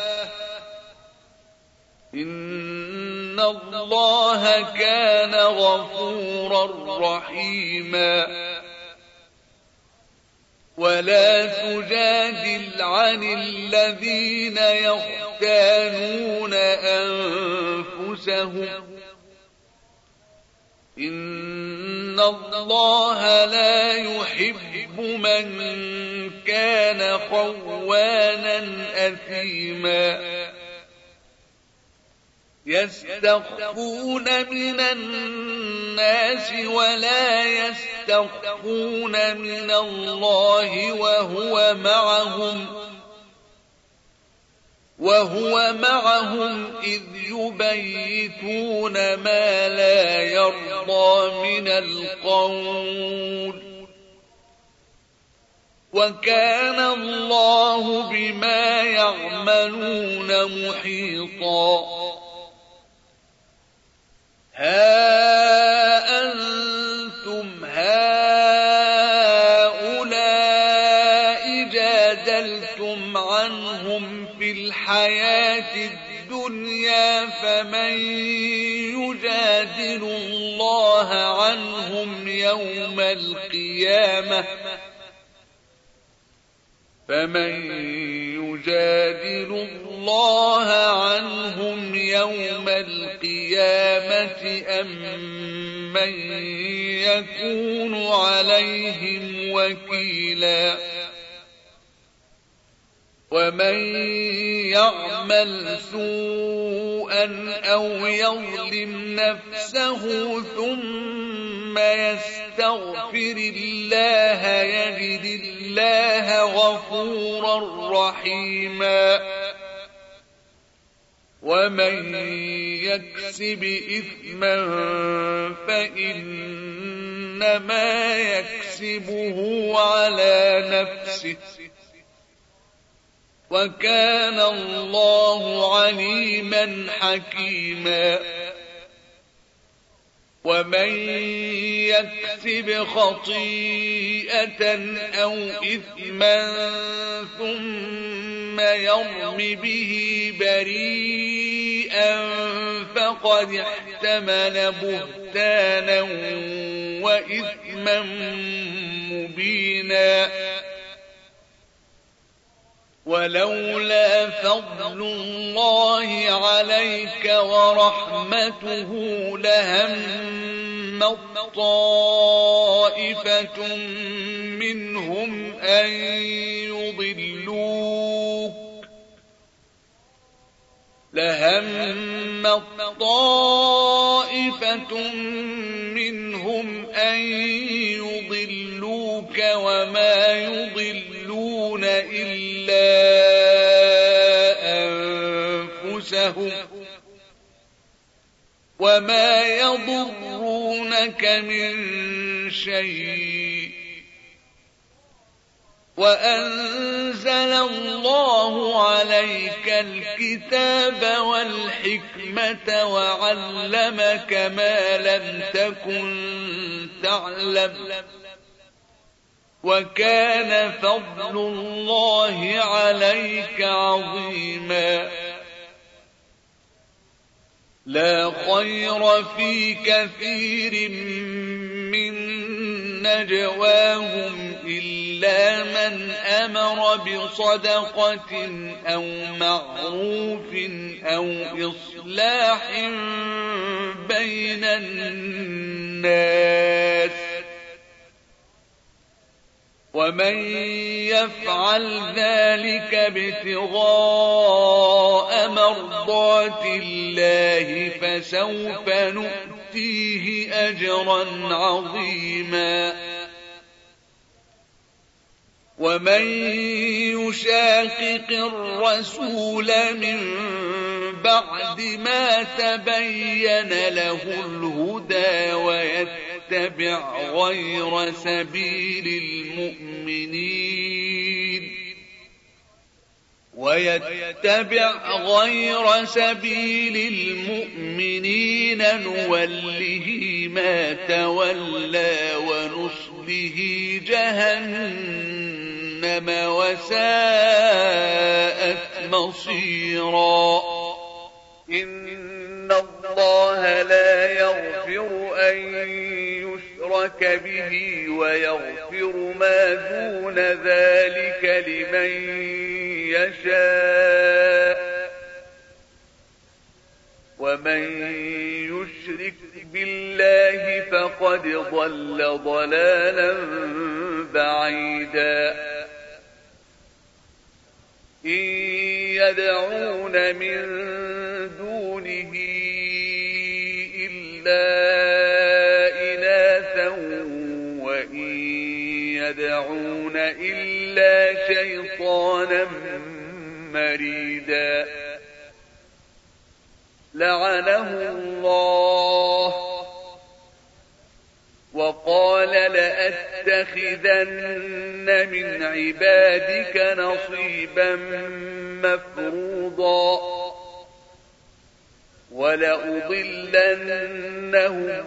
إن الله كان غفورا رحيما ولا تجادل عن الذين يختانون أنفسهم إن الله لا يحب من كان خوانا أثيما يستخفون من الناس ولا يستخفون من الله وهو معهم إذ يبيتون ما لا يرضى من القول وكان الله بما يعملون محيطا ها أنتم هؤلاء جادلتم عنهم في الحياة الدنيا فمن يجادل الله عنهم يوم القيامة أم من يكون عليهم وكيلا ومن يعمل سوءا أو يظلم نفسه ثم يستغفر الله يجد الله غفورا رحيما ومن يكسب إثما فإنما يكسبه على نفسه وكان الله عليما حكيما ومن يكسب خطيئة أو إثما ثم يرم به بريئا فقد احتمل بهتانا وإثما مبينا ولولا فضل الله عليك ورحمته لهم طائفة منهم أن يضلوك لهم طائفة منهم أن يضلوك وما يضلون إلا أنفسهم وما يضرونك من شيء وأنزل الله عليك الكتاب والحكمة وعلمك ما لم تكن تعلم وكان فضل الله عليك عظيما لا خير في كثير من نجواهم إلا من أمر بصدقة أو معروف أو إصلاح بين الناس ومن يفعل ذلك ابتغاء مرضات الله فسوف نؤتيه أجرا عظيما ومن يشاقق الرسول من بعد ما تبين له الهدى ويتبع غير سبيل المؤمنين نوله ما تولى ونصله جهنم وساءت مصيرا إن الله لا يغفر أن يشرك به ويغفر ما دون ذلك لمن يشاء ومن يشرك بالله فقد ضل ضلالا بعيدا إن يدعون من دونه إلا إناثا وإن يدعون إلا شيطانا مريدا لعنه الله وقال لأتخذن من عبادك نصيبا مفروضا ولأضلنهم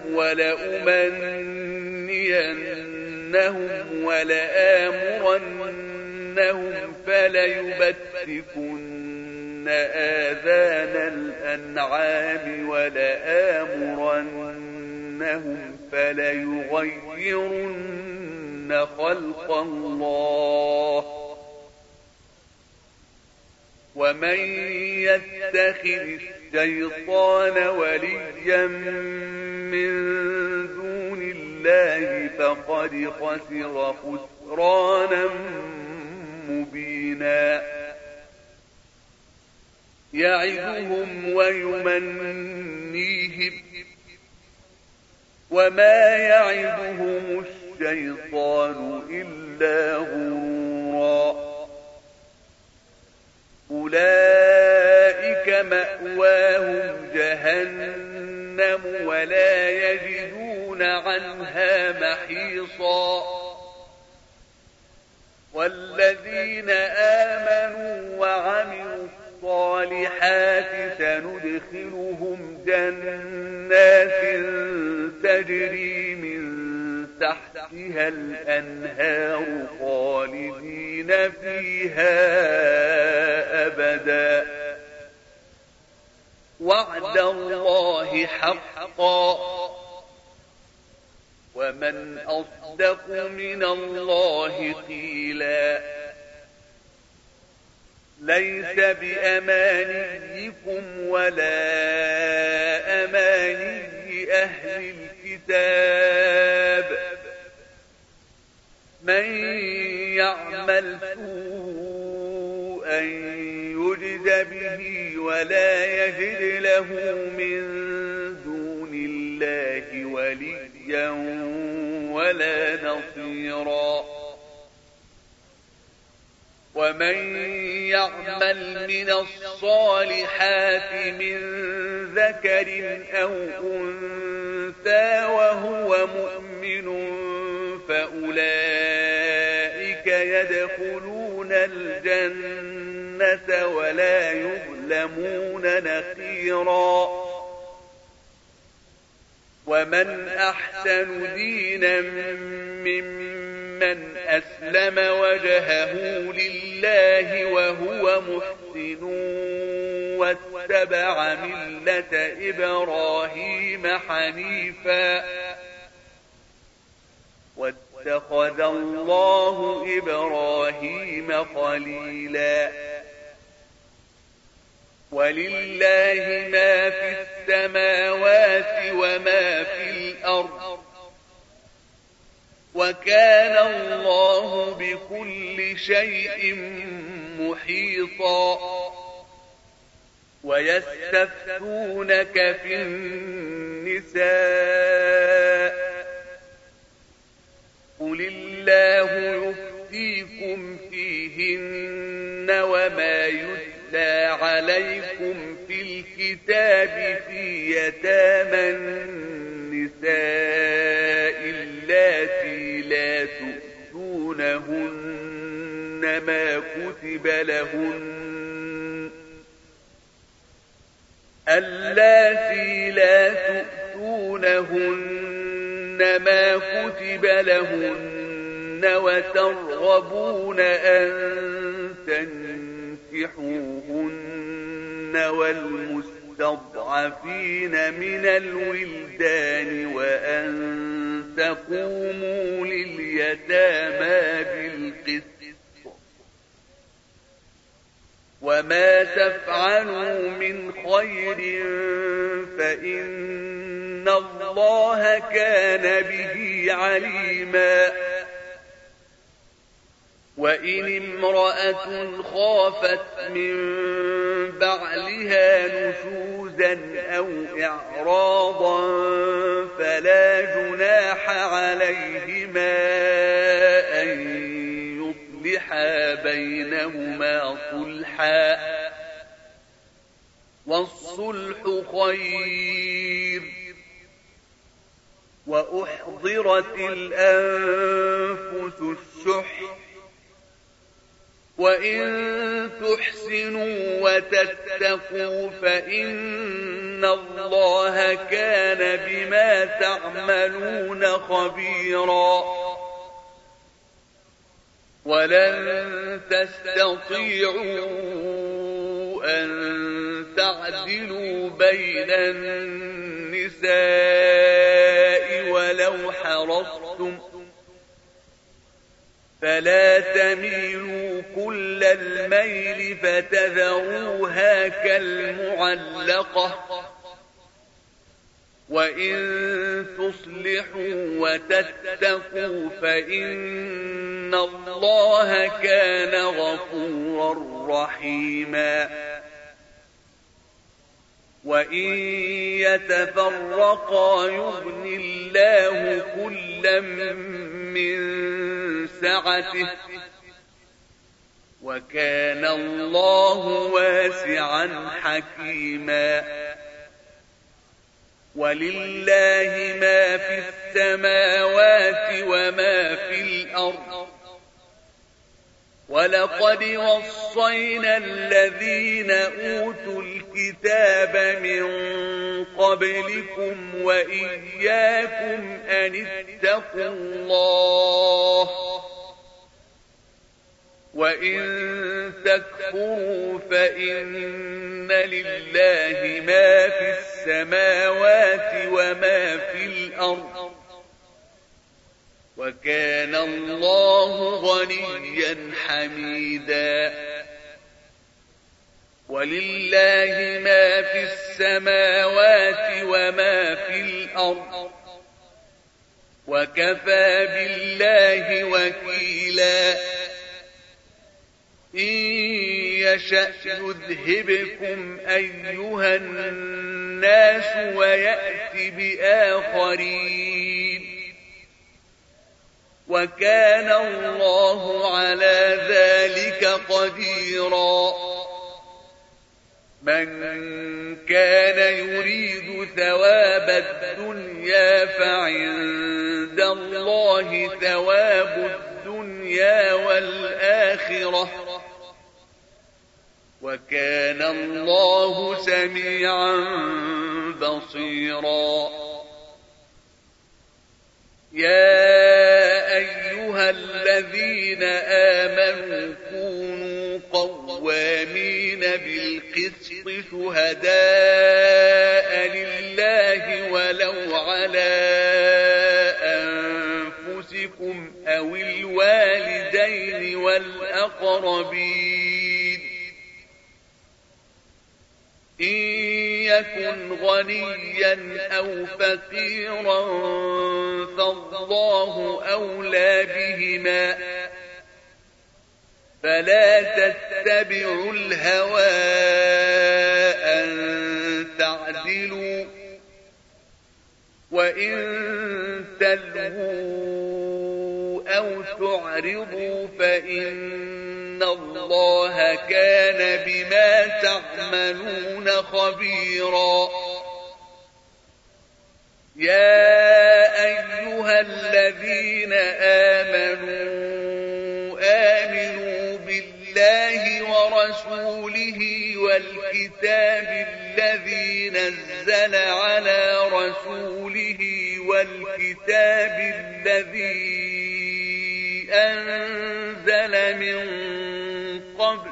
ولأمنينهم ولآمرنهم فليبتكن آذان الأنعام ولآمرنهم فليغيرن خلق الله ومن يتخذ الشيطان وليا من دون الله فقد خسر خسرانا مبينا يعدهم ويمنيهم وما يعدهم الشيطان إلا غرورا أولئك مأواهم جهنم ولا يجدون عنها محيصا والذين آمنوا وعملوا الصالحات سندخلهم جنات تجري من تحتها الأنهار خالدين فيها أبدا وعد الله حقا ومن أصدق من الله قيلا ليس بأمانيكم ولا أماني أهل الكتاب من يعمل سوءا يجز به ولا يجد له من دون الله وليا ولا نصيرا ومن يعمل من الصالحات من ذكر أو أنثى وهو مؤمن فأولئك يدخلون الجنة ولا يظلمون نقيرا ومن أحسن دينا ممن أسلم وجهه لله وهو محسن واتبع ملة إبراهيم حنيفا واتخذ الله إبراهيم خليلا ولله ما في السماوات وما في الأرض وكان الله بكل شيء محيطا ويستفتونك في النساء قل الله يفتيكم فيهن وما يتلى عليكم في الكتاب في يتامى النساء اللاتي لا تؤتونهن ما كتب لهن اللاتي لا تؤتونهن ما كتب لهن وترغبون أن تنكحوهن والمستضعفين من الولدان وأن تقوموا لليتامى بالقسط وما تفعلوا من خير فإن الله كان به عليما وإن امرأة خافت من بعلها نشوزا أو إعراضا فلا جناح عليهما أن يصلحا بينهما صلحا والصلح خير وأحضرت الأنفس الشح وإن تحسنوا وتتقوا فإن الله كان بما تعملون خبيرا ولن تستطيعوا أن تعدلوا بين النساء ولو حرصتم فلا تميلوا كل الميل فتذروها كالمعلقة وإن تصلحوا وتتقوا فإن الله كان غفورا رحيما وإن يتفرقا يغن الله كلا من سعته وكان الله واسعا حكيما ولله ما في السماوات وما في الأرض ولقد وصينا الذين أوتوا الكتاب من قبلكم وإياكم أن اتقوا الله وإن تكفروا فإن لله ما في السماوات وما في الأرض وكان الله غنيا حميدا ولله ما في السماوات وما في الأرض وكفى بالله وكيلا إن يشأ يذهبكم أيها الناس ويأت بآخرين وكان الله على ذلك قديرا من كان يريد ثواب الدنيا فعند الله ثواب الدنيا والآخرة وكان الله سميعا بصيرا يا أيها الذين آمنوا كونوا قوامين بالقسط شهداء لله ولو على أنفسكم أو الوالدين والأقربين إن يكن غنيا أو فقيرا فالله أولى بهما فلا تتبعوا الهوى أن تعدلوا وإن تلووا أو تعرضوا فإن الله كان بما تعملون خبيرا يا أيها الذين آمنوا بالله ورسوله والكتاب الذي نزل على رسوله والكتاب الذي أنزل من قبل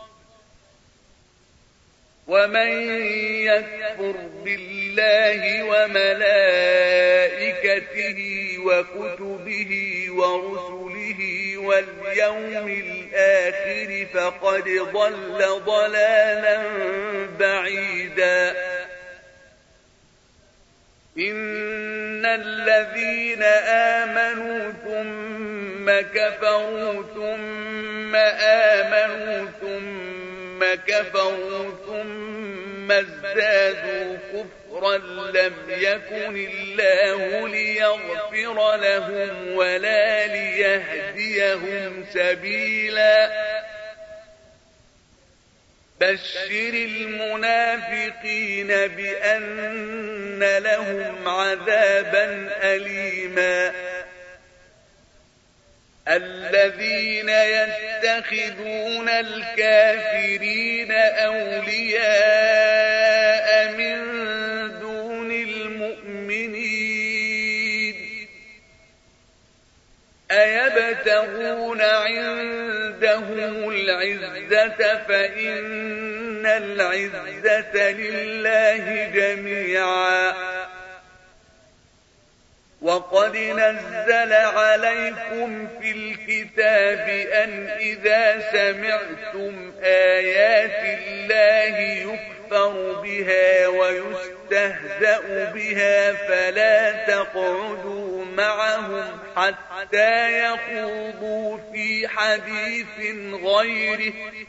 ومن يكفر بالله وملائكته وكتبه ورسله واليوم الآخر فقد ضل ضلالا بعيدا إن الذين آمنوا ثم كفروا ثم آمنوا ثم كفروا ثم ازدادوا كفرا لم يكن الله ليغفر لهم ولا ليهديهم سبيلا بشر المنافقين بأن لهم عذابا أليما الذين يتخذون الكافرين أولياء من دون المؤمنين أيبتغون عندهم العزة فإن العزة لله جميعا وقد نزل عليكم في الكتاب أن إذا سمعتم آيات الله يكفر بها ويستهزأ بها فلا تقعدوا معهم حتى يخوضوا في حديث غيره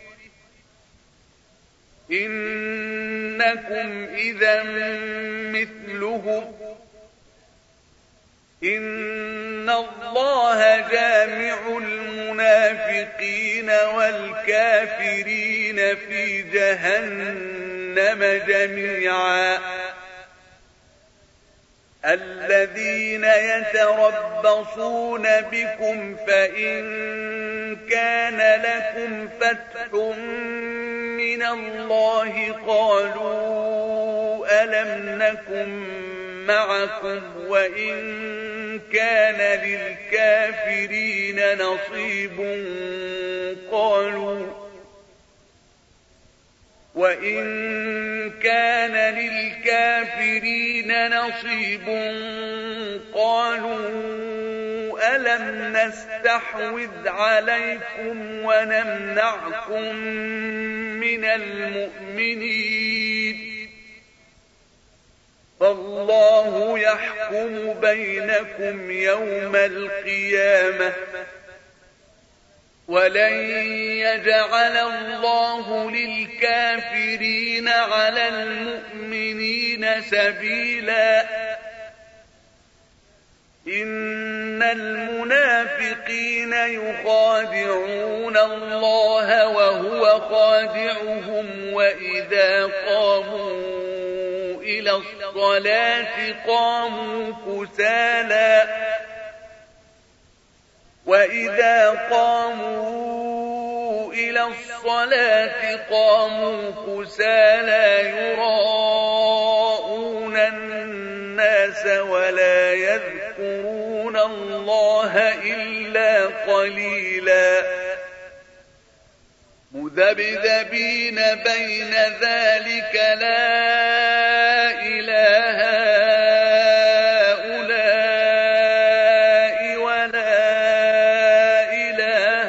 إنكم إذا مثلهم إن الله جامع المنافقين والكافرين في جهنم جميعا الذين يتربصون بكم فإن كان لكم فتح من الله قالوا ألم نكن معكم وإن كان للكافرين نصيب قالوا ألم نستحوذ عليكم ونمنعكم من المؤمنين فالله يحكم بينكم يوم القيامة ولن يجعل الله للكافرين على المؤمنين سبيلا إن المنافقين يخادعون الله وهو خادعهم وإذا قاموا إلى الصلاة قاموا كسالى يراءون الناس ولا يذكرون الله إلا قليلا مذبذبين بين ذلك لا إله هؤلاء ولا إله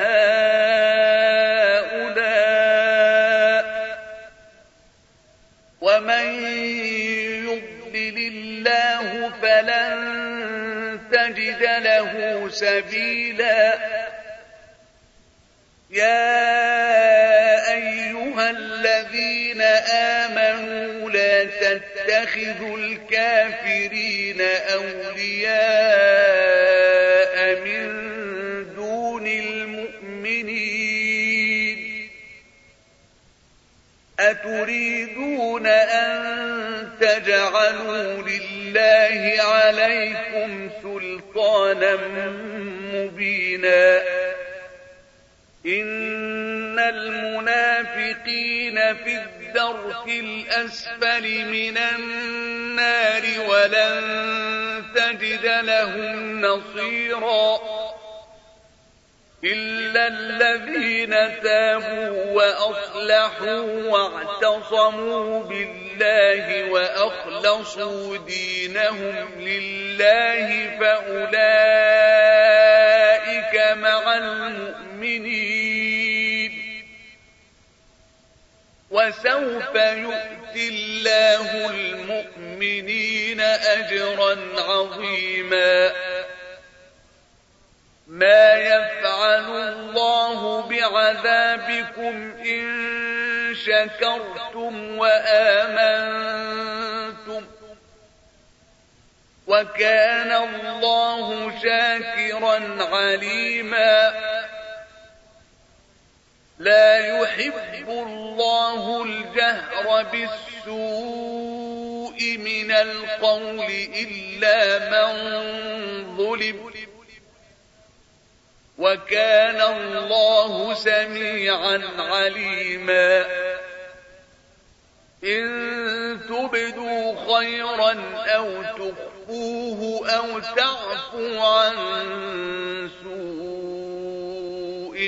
هؤلاء ومن يضلل الله فلن تجد له سبيلا يا أيها الذين آمنوا لا تتخذوا الكافرين أولياء من دون المؤمنين أتريدون أن تجعلوا لله عليكم سلطانا مبينا إن المنافقين في الدرك الأسفل من النار ولن تجد لهم نصيرا إلا الذين تابوا وأصلحوا واعتصموا بالله وأخلصوا دينهم لله فأولئك مع المؤمنين وسوف يؤتي الله المؤمنين أجرا عظيما ما يفعل الله بعذابكم إن شكرتم وآمنتم وكان الله شاكرا عليما لا يحب الله الجهر بالسوء من القول إلا من ظلم وكان الله سميعا عليما إن تبدوا خيرا أو تخفوه أو تعفوا عن سوء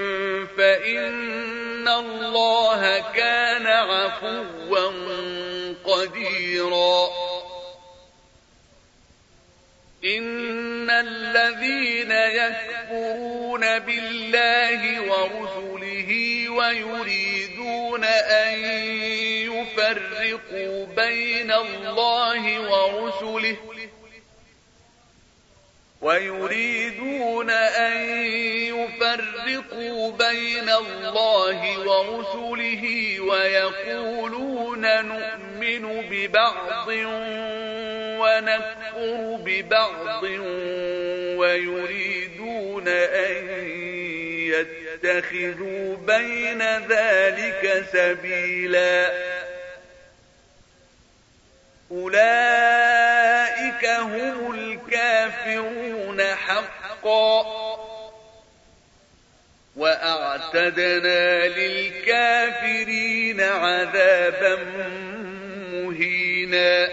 فإن الله كان عفوا قديرا إن الذين يكفرون بالله ورسله ويريدون أن يفرقوا بين الله ورسله ويقولون نؤمن ببعض ونكفر ببعض ويريدون أن يتخذوا بين ذلك سبيلا أولئك هم الكافرون حقا وأعتدنا للكافرين عذابا مهينا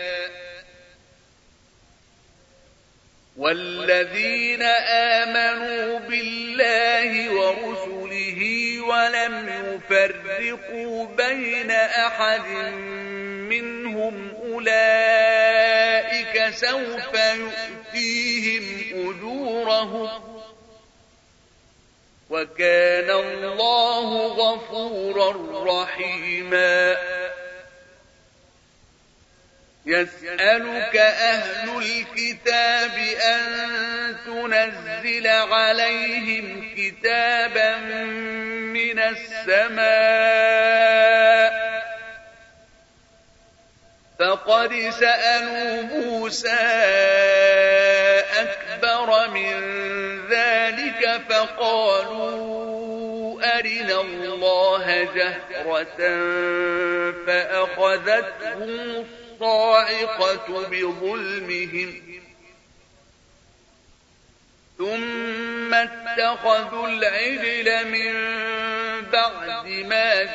والذين آمنوا بالله ورسله ولم يفرقوا بين أحد منهم أولئك سوف يؤتيهم أجورهم وكان الله غفورا رحيما يسألك أهل الكتاب أن تنزل عليهم كتابا من السماء فقد سألوا موسى أكبر من ذلك فقالوا أرنا الله جهرة فأخذتهم الصاعقة بظلمهم ثم اتخذوا العجل من بعد ما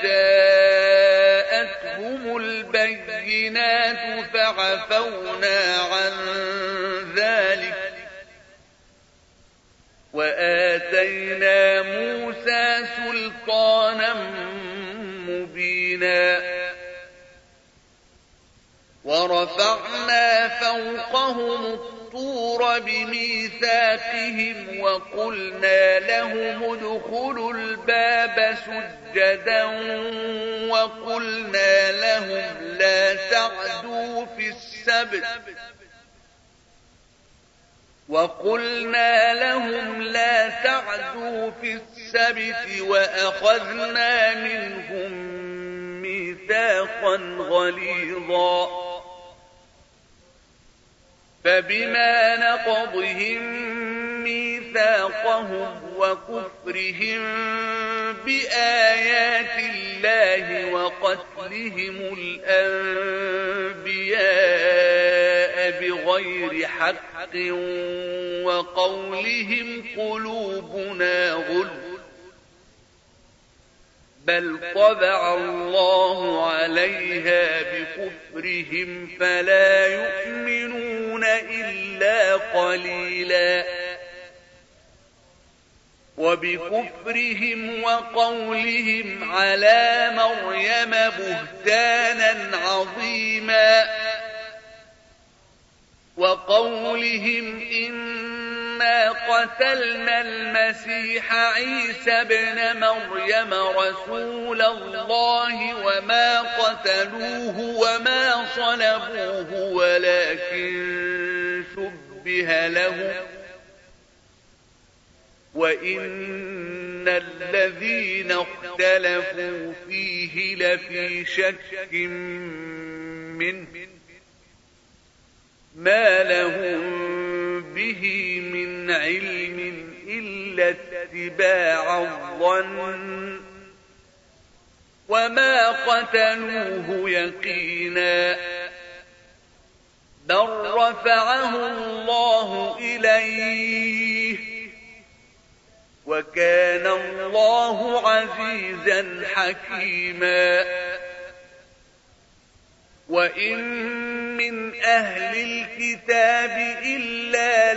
جاءتهم البينات فعفونا عن ذلك وآتينا موسى سلطانا مبينا ورفعنا فوقهم الطور بميثاقهم وقلنا لهم ادخلوا الباب سجدا وقلنا لهم لا تعدوا في السبت وأخذنا منهم ميثاقا غليظا فبما نقضهم ميثاقهم وكفرهم بآيات الله وقتلهم الأنبياء بغير حق وقولهم قلوبنا غلف بل طبع الله عليها بكفرهم فلا يؤمنون إلا قليلا وبكفرهم وقولهم على مريم بهتانا عظيما وقولهم إنا قتلنا المسيح عيسى ابن مريم رسول الله وما قتلوه وما صلبوه ولكن شبه لهم وإن الذين اختلفوا فيه لفي شك منه ما لهم به من علم إلا اتباع الظن وما قتلوه يقينا بل رفعه الله إليه وكان الله عزيزا حكيما وإن من أهل الكتاب إلا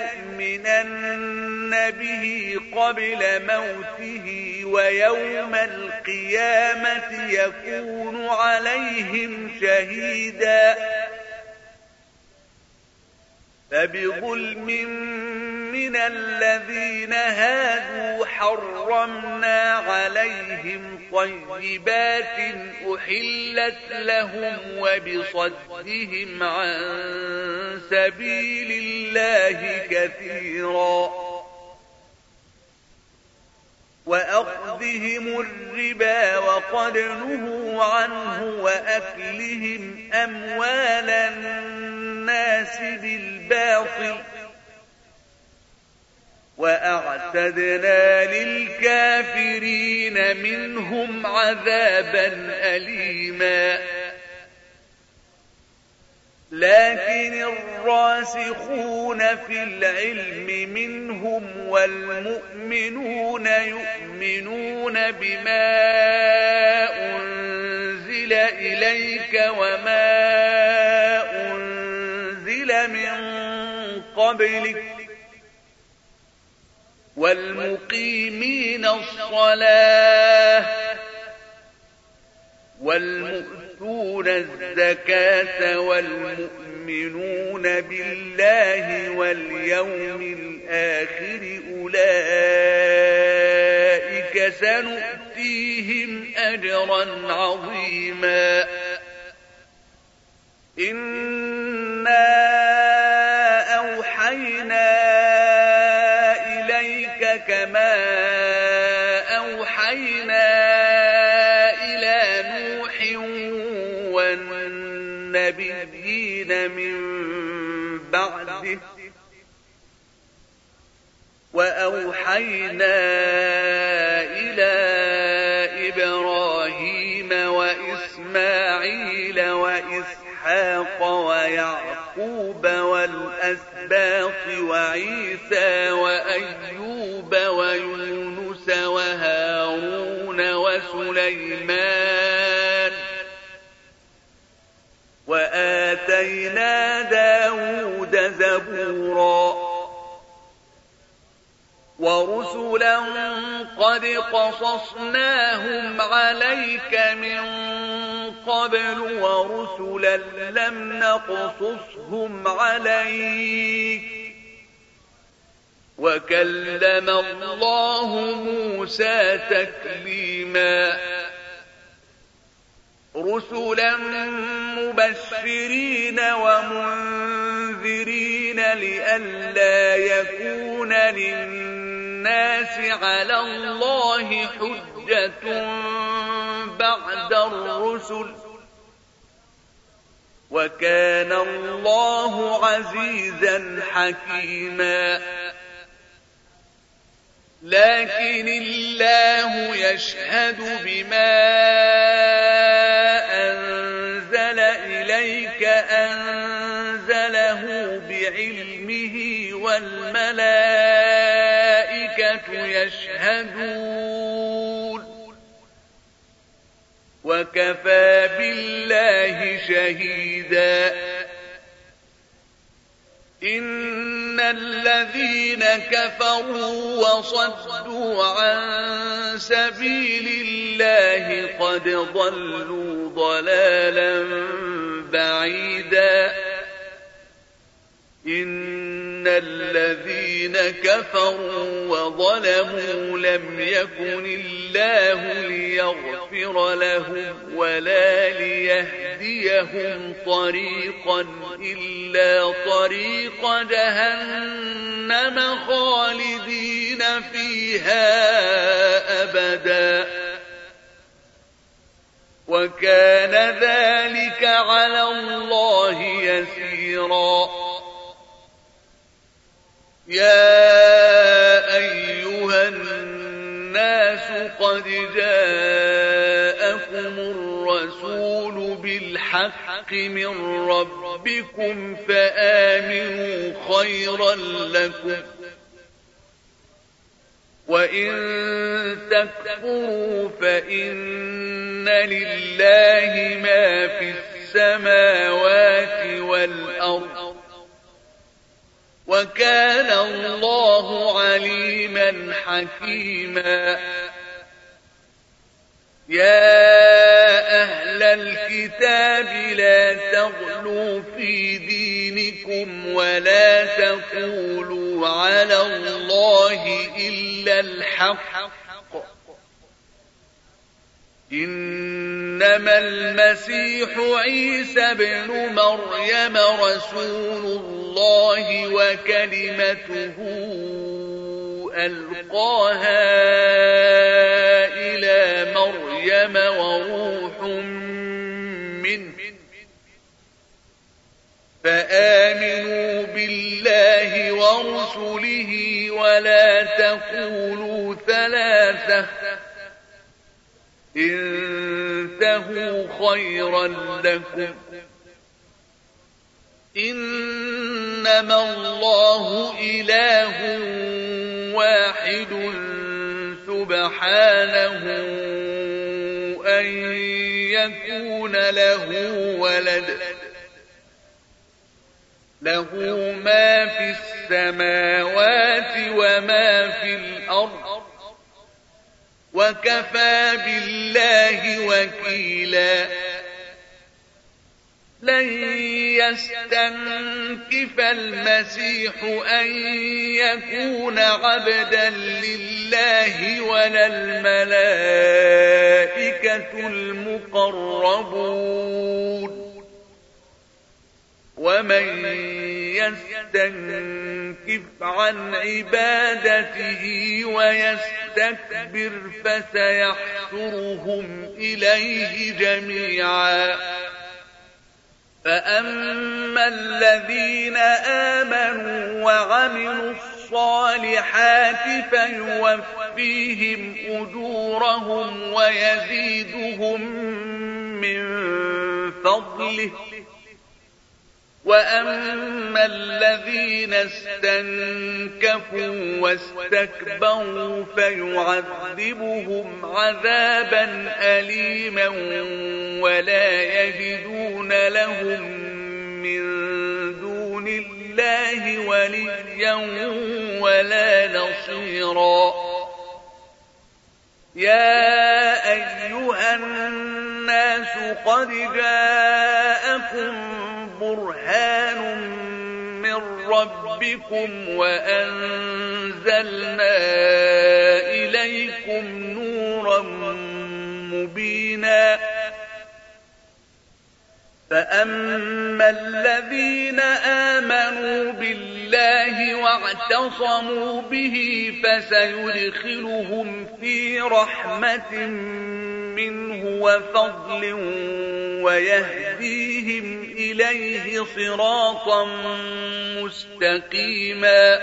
ليؤمنن به قبل موته ويوم القيامة يكون عليهم شهيدا فبظلم من الذين هادوا حرمنا عليهم طيبات أحلت لهم وبصدهم عن سبيل الله كثيرا وأخذهم الربا وقد نهوا عنه وأكلهم أموال الناس بالباطل وأعتدنا للكافرين منهم عذابا أليما لكن الراسخون في العلم منهم والمؤمنون يؤمنون بما أنزل إليك وما أنزل من قبلك والمقيمين الصلاة والمؤتون الزكاة والمؤمنون بالله واليوم الآخر أولئك سنؤتيهم أجرا عظيما إنا أوحينا إليك كما أوحينا إلى نوح والنبيين من بعده وأوحينا إلى إبراهيم وإسماعيل وإسحاق ويعقوب والأسباط وعيسى وأيوب ويونس وهارون وسليمان وآتينا داود زبورا ورسلا قد قصصناهم عليك من قبل ورسلا لم نقصصهم عليك وكلم الله موسى تكليما رسلا مبشرين ومنذرين لئلا يكون للناس على الله حجة بعد الرسل وكان الله عزيزا حكيما لكن الله يشهد بما أنزل إليك أنزله بعلمه والملائكة يشهدون وكفى بالله شهيدا إن الذين كفروا وصدوا عن سبيل الله قد ضلوا ضلالا بعيدا إن الذين كفروا وظلموا لم يكن الله ليغفر لهم ولا ليهديهم طريقا إلا طريق جهنم خالدين فيها أبدا وكان ذلك على الله يسيرا يا أيها الناس قد جاءكم الرسول بالحق من ربكم فآمنوا خيرا لكم وإن تكفروا فإن لله ما في السماوات والأرض وكان الله عليما حكيما يا أهل الكتاب لا تغلوا في دينكم ولا تقولوا على الله إلا الحق إنما المسيح عيسى بن مريم رسول الله وكلمته ألقاها إلى مريم وروح منه فآمنوا بالله ورسله ولا تقولوا ثلاثة انتهوا خيرا لكم إنما الله إله واحد سبحانه أن يكون له ولد له ما في السماوات وما في الأرض وكفى بالله وكيلا لن يستنكف المسيح أن يكون عبدا لله ولا الملائكة المقربون ومن يستنكف عن عبادته ويستكبر فسيحشرهم إليه جميعا. فأما الذين آمنوا وعملوا الصالحات فيوفيهم أجورهم ويزيدهم من فضله. وأما الذين استنكفوا واستكبروا فيعذبهم عذابا أليما ولا يجدون لهم من دون الله وليا ولا نصيرا. يا أيها الناس قد جاءكم برهان من ربكم وأنزلنا إليكم نورا مبينا. فأما الذين آمنوا بالله واعتصموا به فسيدخلهم في رحمة منه وفضل ويهديهم إليه صراطا مستقيما.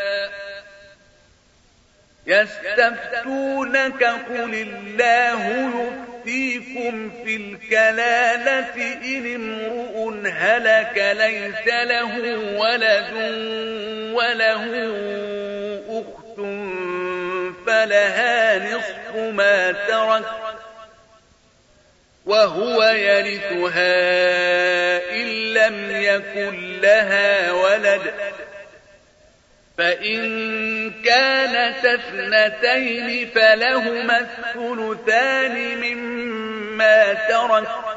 يستفتونك قل الله يفتيكم في الكلالة إن امرؤ هلك ليس له ولد وله أخت فلها نصف ما ترك وهو يرثها إن لم يكن لها ولد. فإن كانت اثنتين فلهما الثلثان مما ترك